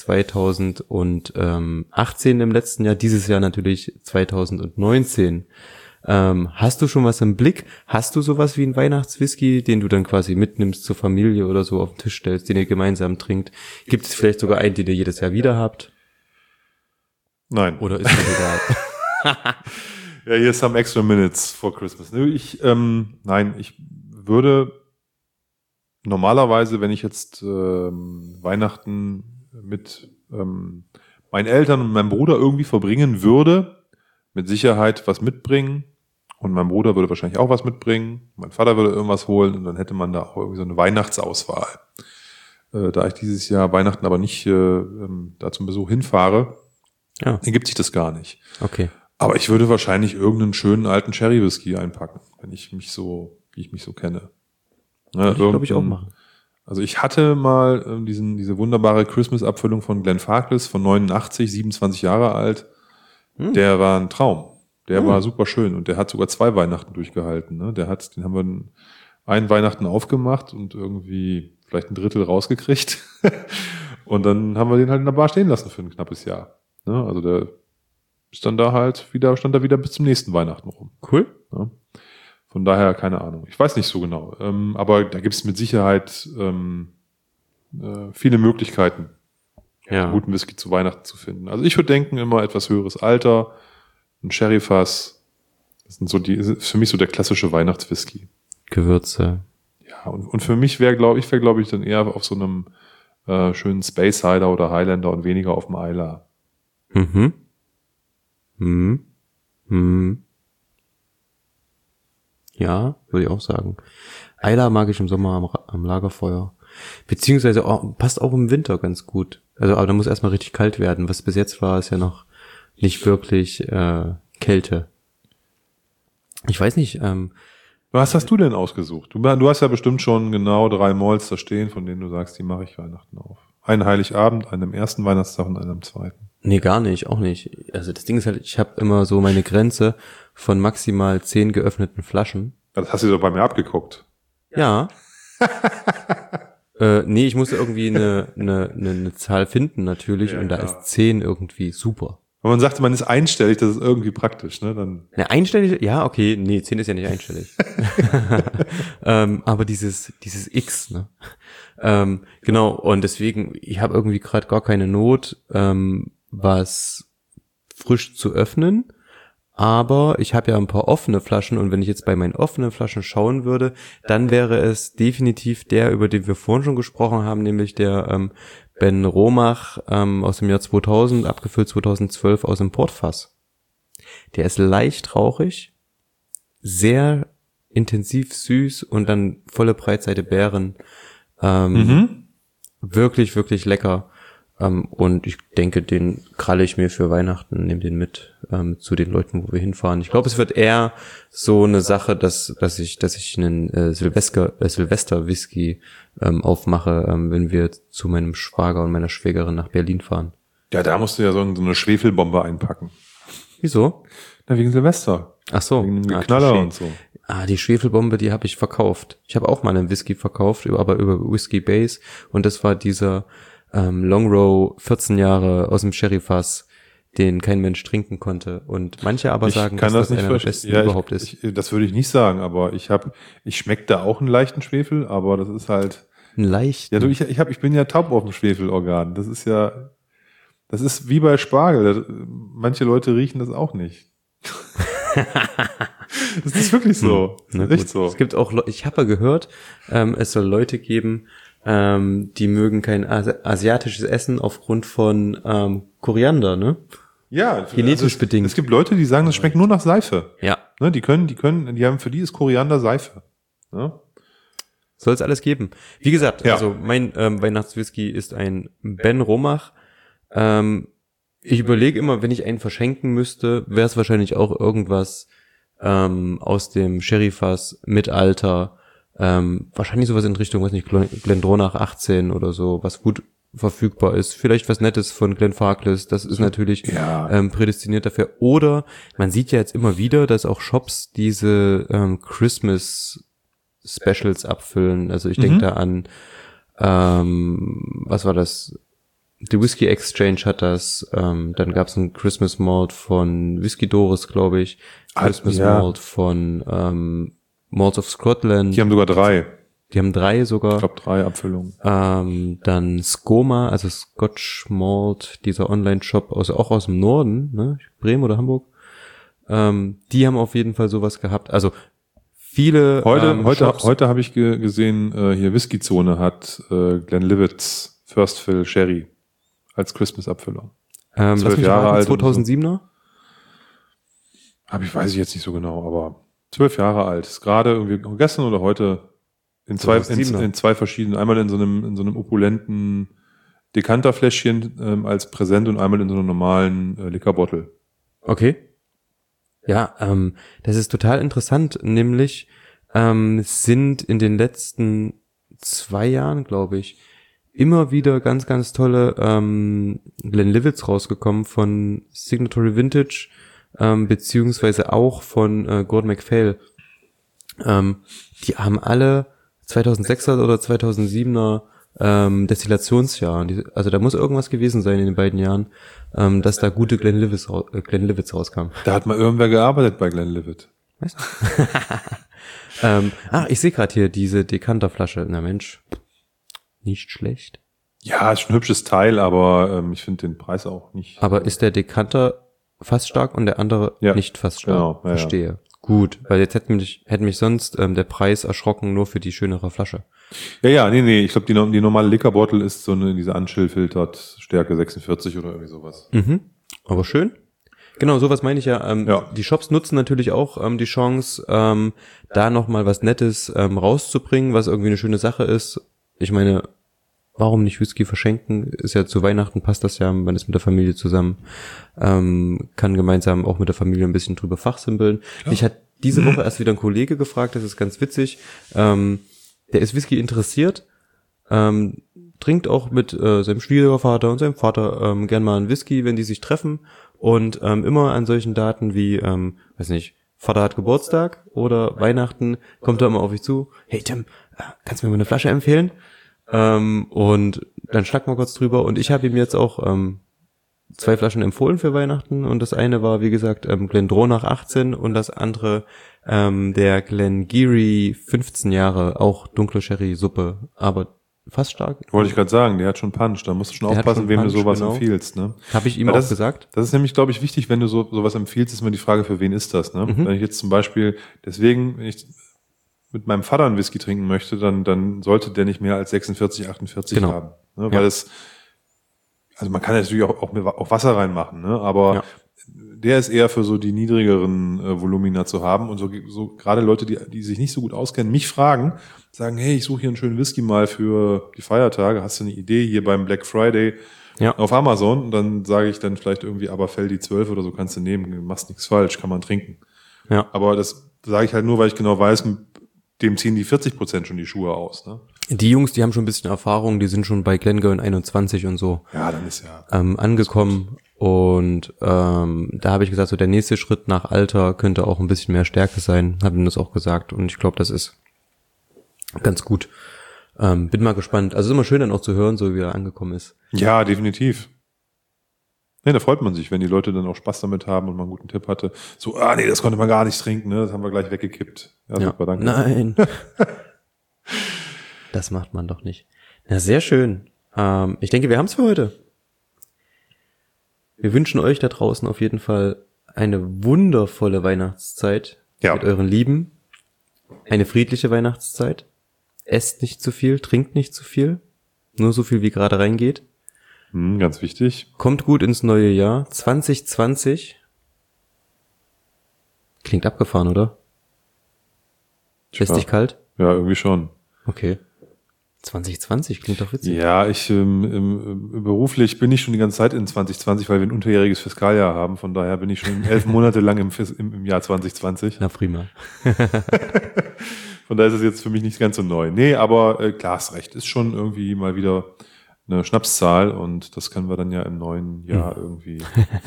2018 im letzten Jahr, dieses Jahr natürlich 2019. Hast du schon was im Blick? Hast du sowas wie einen Weihnachtswhisky, den du dann quasi mitnimmst zur Familie oder so auf den Tisch stellst, den ihr gemeinsam trinkt? Gibt es vielleicht sogar einen, den ihr jedes Jahr wieder habt? Nein. Oder ist das egal? Ja, hier ist some extra minutes for Christmas. Nein, ich würde normalerweise, wenn ich jetzt Weihnachten mit meinen Eltern und meinem Bruder irgendwie verbringen würde, mit Sicherheit was mitbringen. Und mein Bruder würde wahrscheinlich auch was mitbringen. Mein Vater würde irgendwas holen und dann hätte man da auch irgendwie so eine Weihnachtsauswahl. Da ich dieses Jahr Weihnachten aber nicht da zum Besuch hinfahre, ergibt sich das gar nicht. Okay. Aber ich würde wahrscheinlich irgendeinen schönen alten Sherry-Whisky einpacken, wie ich mich so kenne. Ja, Glaube ich auch machen. Also ich hatte mal diese wunderbare Christmas-Abfüllung von Glenfarclas von 89, 27 Jahre alt. Der war ein Traum. Der war super schön und der hat sogar 2 Weihnachten durchgehalten. Ne? Den haben wir einen Weihnachten aufgemacht und irgendwie vielleicht ein Drittel rausgekriegt. Und dann haben wir den halt in der Bar stehen lassen für ein knappes Jahr. Ne? Also der ist dann stand da wieder bis zum nächsten Weihnachten rum. Cool. Ne? Von daher keine Ahnung. Ich weiß nicht so genau. Aber da gibt es mit Sicherheit viele Möglichkeiten, Ja. guten Whisky zu Weihnachten zu finden. Also ich würde denken, immer etwas höheres Alter, ein Sherryfass. Das sind ist für mich so der klassische Weihnachtswhisky. Gewürze. Ja, und für mich wäre ich, dann eher auf so einem schönen Space Cider oder Highlander und weniger auf dem Islay. Mhm. Mhm. Mhm. Ja, würde ich auch sagen. Islay mag ich im Sommer am Lagerfeuer. Beziehungsweise passt auch im Winter ganz gut. Also, aber da muss erstmal richtig kalt werden. Was bis jetzt war, ist ja noch nicht wirklich Kälte. Ich weiß nicht. Was hast du denn ausgesucht? Du hast ja bestimmt schon genau 3 Malls da stehen, von denen du sagst, die mache ich Weihnachten auf. Einen Heiligabend, einen am ersten Weihnachtstag und einen am zweiten. Nee, gar nicht, auch nicht. Also das Ding ist halt, ich habe immer so meine Grenze von maximal 10 geöffneten Flaschen. Das hast du doch bei mir abgeguckt. Ja. Nee, ich musste irgendwie eine Zahl finden natürlich Ja, und da klar. ist 10 irgendwie super. Wenn man sagt, man ist einstellig, das ist irgendwie praktisch, ne? Dann Eine einstellige, ja, okay, nee, 10 ist ja nicht einstellig. Aber dieses X, ne? Genau, und deswegen, ich habe irgendwie gerade gar keine Not, was frisch zu öffnen. Aber ich habe ja ein paar offene Flaschen und wenn ich jetzt bei meinen offenen Flaschen schauen würde, dann wäre es definitiv der, über den wir vorhin schon gesprochen haben, nämlich der Ben Romach aus dem Jahr 2000, abgefüllt 2012 aus dem Portfass. Der ist leicht rauchig, sehr intensiv süß und dann volle Breitseite Beeren. Wirklich, wirklich lecker. Und ich denke, den kralle ich mir für Weihnachten, nehme den mit zu den Leuten, wo wir hinfahren. Ich glaube, es wird eher so eine Sache, dass ich einen Silvester-Whisky aufmache, wenn wir zu meinem Schwager und meiner Schwägerin nach Berlin fahren. Ja, da musst du ja so eine Schwefelbombe einpacken. Wieso? Na, wegen Silvester. Ach so. Wegen dem Knaller und so. Die Schwefelbombe, die habe ich verkauft. Ich habe auch mal einen Whisky verkauft, aber über Whisky Base. Und das war dieser Long Row 14 Jahre aus dem Sherryfass, den kein Mensch trinken konnte. Und manche aber sagen, dass das einer der besten überhaupt ist. Das würde ich nicht sagen, aber ich schmecke da auch einen leichten Schwefel, aber das ist halt... Ein leichten? Ja, ich bin ja taub auf dem Schwefelorgan. Das ist wie bei Spargel. Manche Leute riechen das auch nicht. Das ist wirklich so. Echt so. Es gibt auch, ich habe ja gehört, es soll Leute geben, die mögen kein asiatisches Essen aufgrund von Koriander, ne? Ja, genetisch bedingt. Es gibt Leute, die sagen, das schmeckt nur nach Seife. Ja. Ne, die haben, für die ist Koriander Seife. Ne? Soll es alles geben. Wie gesagt, Ja. also mein Weihnachtswhisky ist ein Ben Romach. Ich überlege immer, wenn ich einen verschenken müsste, wäre es wahrscheinlich auch irgendwas aus dem Sherryfass mit Alter. Wahrscheinlich sowas in Richtung, weiß nicht, Glendronach 18 oder so, was gut verfügbar ist. Vielleicht was Nettes von Glenfarclas, das ist natürlich prädestiniert dafür. Oder man sieht ja jetzt immer wieder, dass auch Shops diese Christmas Specials abfüllen. Also ich denke da an, was war das? The Whisky Exchange hat das. Dann gab es ein Christmas Malt von Whisky Doris, glaube ich. Christmas Malt von Malts of Scotland. Die haben sogar 3. Die haben 3 sogar. Ich glaube 3 Abfüllungen. Dann Skoma, also Scotch Malt, dieser Online-Shop auch aus dem Norden, ne? Bremen oder Hamburg. Die haben auf jeden Fall sowas gehabt. Also viele Heute habe ich gesehen, hier Whisky-Zone hat Glenlivet's First Fill Sherry als Christmas-Abfüllung. 12 Jahre alt. 2007er? Weiß ich jetzt nicht so genau, aber 12 Jahre alt. Ist gerade irgendwie gestern oder heute in zwei verschiedenen, einmal in so einem opulenten Dekanterfläschchen als Präsent und einmal in so einem normalen Liquorbottle. Okay. Ja, das ist total interessant, nämlich sind in den letzten 2 Jahren, glaube ich, immer wieder ganz, ganz tolle Glenlivets rausgekommen von Signatory Vintage, beziehungsweise auch von Gordon MacPhail. Die haben alle 2006er oder 2007er Destillationsjahr. Also da muss irgendwas gewesen sein in den beiden Jahren, dass da gute Glenlivets rauskamen. Da hat mal irgendwer gearbeitet bei Glenlivet. Weißt du? Ich sehe gerade hier diese Dekanterflasche. Na Mensch, nicht schlecht. Ja, ist schon ein hübsches Teil, aber ich finde den Preis auch nicht. Aber ist der Dekanter fast stark und der andere nicht fast stark? Genau, ja, verstehe. Ja. Gut, weil jetzt hätte mich sonst der Preis erschrocken nur für die schönere Flasche. Ja, nee, ich glaube, die normale Liquorbottle ist so diese Unchill-Filtert Stärke 46 oder irgendwie sowas. Mhm. Aber schön. Genau, sowas meine ich ja. Die Shops nutzen natürlich auch die Chance, da nochmal was Nettes rauszubringen, was irgendwie eine schöne Sache ist. Ich meine, warum nicht Whisky verschenken? Ist ja zu Weihnachten, passt das ja, man ist mit der Familie zusammen, kann gemeinsam auch mit der Familie ein bisschen drüber fachsimpeln. Ja. Ich hatte diese Woche erst wieder einen Kollege gefragt, das ist ganz witzig, der ist Whisky interessiert, trinkt auch mit seinem Schwiegervater und seinem Vater gern mal einen Whisky, wenn die sich treffen und immer an solchen Daten wie, weiß nicht, Vater hat Geburtstag oder Weihnachten, kommt er immer auf mich zu, hey Tim, kannst du mir mal eine Flasche empfehlen? Und dann schnacken wir kurz drüber und ich habe ihm jetzt auch 2 Flaschen empfohlen für Weihnachten und das eine war, wie gesagt, Glendronach 18 und das andere der Glengarry 15 Jahre, auch dunkle Sherry-Suppe, aber fast stark. Wollte ich gerade sagen, der hat schon Punch, da musst du schon aufpassen, wem du sowas empfiehlst. Ne? Habe ich ihm auch gesagt. Das ist nämlich, glaube ich, wichtig, wenn du sowas empfiehlst, ist immer die Frage, für wen ist das? Ne? Wenn ich jetzt zum Beispiel, wenn ich mit meinem Vater einen Whisky trinken möchte, dann sollte der nicht mehr als 46, 48 haben. Ne? Weil also man kann natürlich auch Wasser reinmachen, ne? Aber der ist eher für so die niedrigeren Volumina zu haben und so gerade Leute, die sich nicht so gut auskennen, mich fragen, sagen, hey, ich suche hier einen schönen Whisky mal für die Feiertage, hast du eine Idee hier beim Black Friday? auf Amazon und dann sage ich dann vielleicht irgendwie, aber Feldi 12 oder so kannst du nehmen, du machst nichts falsch, kann man trinken. Ja. Aber das sage ich halt nur, weil ich genau weiß, dem ziehen die 40% schon die Schuhe aus. Ne? Die Jungs, die haben schon ein bisschen Erfahrung, die sind schon bei Glengoyne 21 und so Ja, dann ist ja angekommen. Und da habe ich gesagt, so der nächste Schritt nach Alter könnte auch ein bisschen mehr Stärke sein. Habe ihm das auch gesagt. Und ich glaube, das ist ganz gut. Bin mal gespannt. Also ist immer schön dann auch zu hören, so wie er angekommen ist. Ja, definitiv. Nee, da freut man sich, wenn die Leute dann auch Spaß damit haben und man einen guten Tipp hatte. So, nee, das konnte man gar nicht trinken, ne? Das haben wir gleich weggekippt. Ja, super, danke. Nein. Das macht man doch nicht. Na, sehr schön. Ich denke, wir haben es für heute. Wir wünschen euch da draußen auf jeden Fall eine wundervolle Weihnachtszeit mit euren Lieben. Eine friedliche Weihnachtszeit. Esst nicht zu viel, trinkt nicht zu viel. Nur so viel, wie gerade reingeht. Ganz wichtig. Kommt gut ins neue Jahr. 2020. Klingt abgefahren, oder? Lässt dich kalt? Ja, irgendwie schon. Okay. 2020 klingt doch witzig. Ja, ich beruflich bin ich schon die ganze Zeit in 2020, weil wir ein unterjähriges Fiskaljahr haben. Von daher bin ich schon 11 Monate lang im Jahr 2020. Na prima. Von daher ist es jetzt für mich nicht ganz so neu. Nee, aber klar, hast recht. Ist schon irgendwie mal wieder eine Schnapszahl und das können wir dann ja im neuen Jahr irgendwie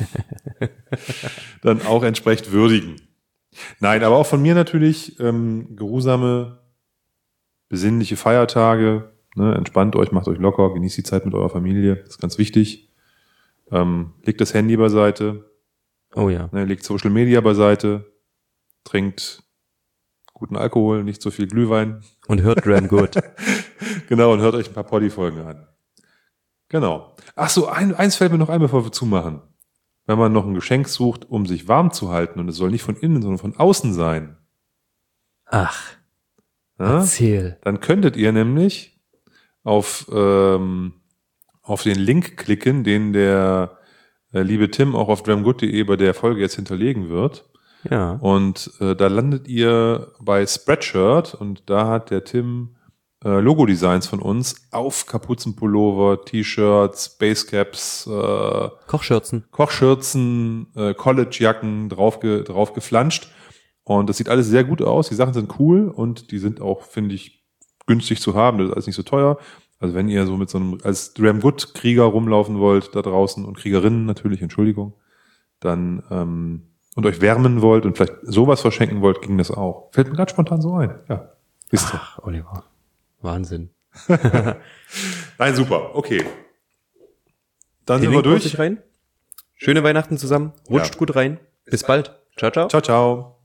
dann auch entsprechend würdigen. Nein, aber auch von mir natürlich geruhsame, besinnliche Feiertage. Ne? Entspannt euch, macht euch locker, genießt die Zeit mit eurer Familie. Das ist ganz wichtig. Legt das Handy beiseite. Oh ja. Ne? Legt Social Media beiseite. Trinkt guten Alkohol, nicht so viel Glühwein. Und hört Dram Good. Genau, und hört euch ein paar Poddy-Folgen an. Genau. Ach so, eins fällt mir noch ein, bevor wir zumachen. Wenn man noch ein Geschenk sucht, um sich warm zu halten, und es soll nicht von innen, sondern von außen sein. Ach, ja? Erzähl. Dann könntet ihr nämlich auf den Link klicken, den der liebe Tim auch auf dramgood.de bei der Folge jetzt hinterlegen wird. Ja. Und da landet ihr bei Spreadshirt und da hat der Tim Logo-Designs von uns auf Kapuzenpullover, T-Shirts, Basecaps, Kochschürzen, Collegejacken drauf geflanscht. Und das sieht alles sehr gut aus. Die Sachen sind cool und die sind auch, finde ich, günstig zu haben. Das ist alles nicht so teuer. Also wenn ihr so mit so einem als Dram Good Krieger rumlaufen wollt da draußen und Kriegerinnen natürlich, Entschuldigung, dann und euch wärmen wollt und vielleicht sowas verschenken wollt, ging das auch. Fällt mir gerade spontan so ein. Ja. Ach, Oliver. Wahnsinn. Nein, super. Okay. Dann sind wir durch. Rein. Schöne Weihnachten zusammen. Rutscht gut rein. Bis bald. Ciao, ciao. Ciao, ciao.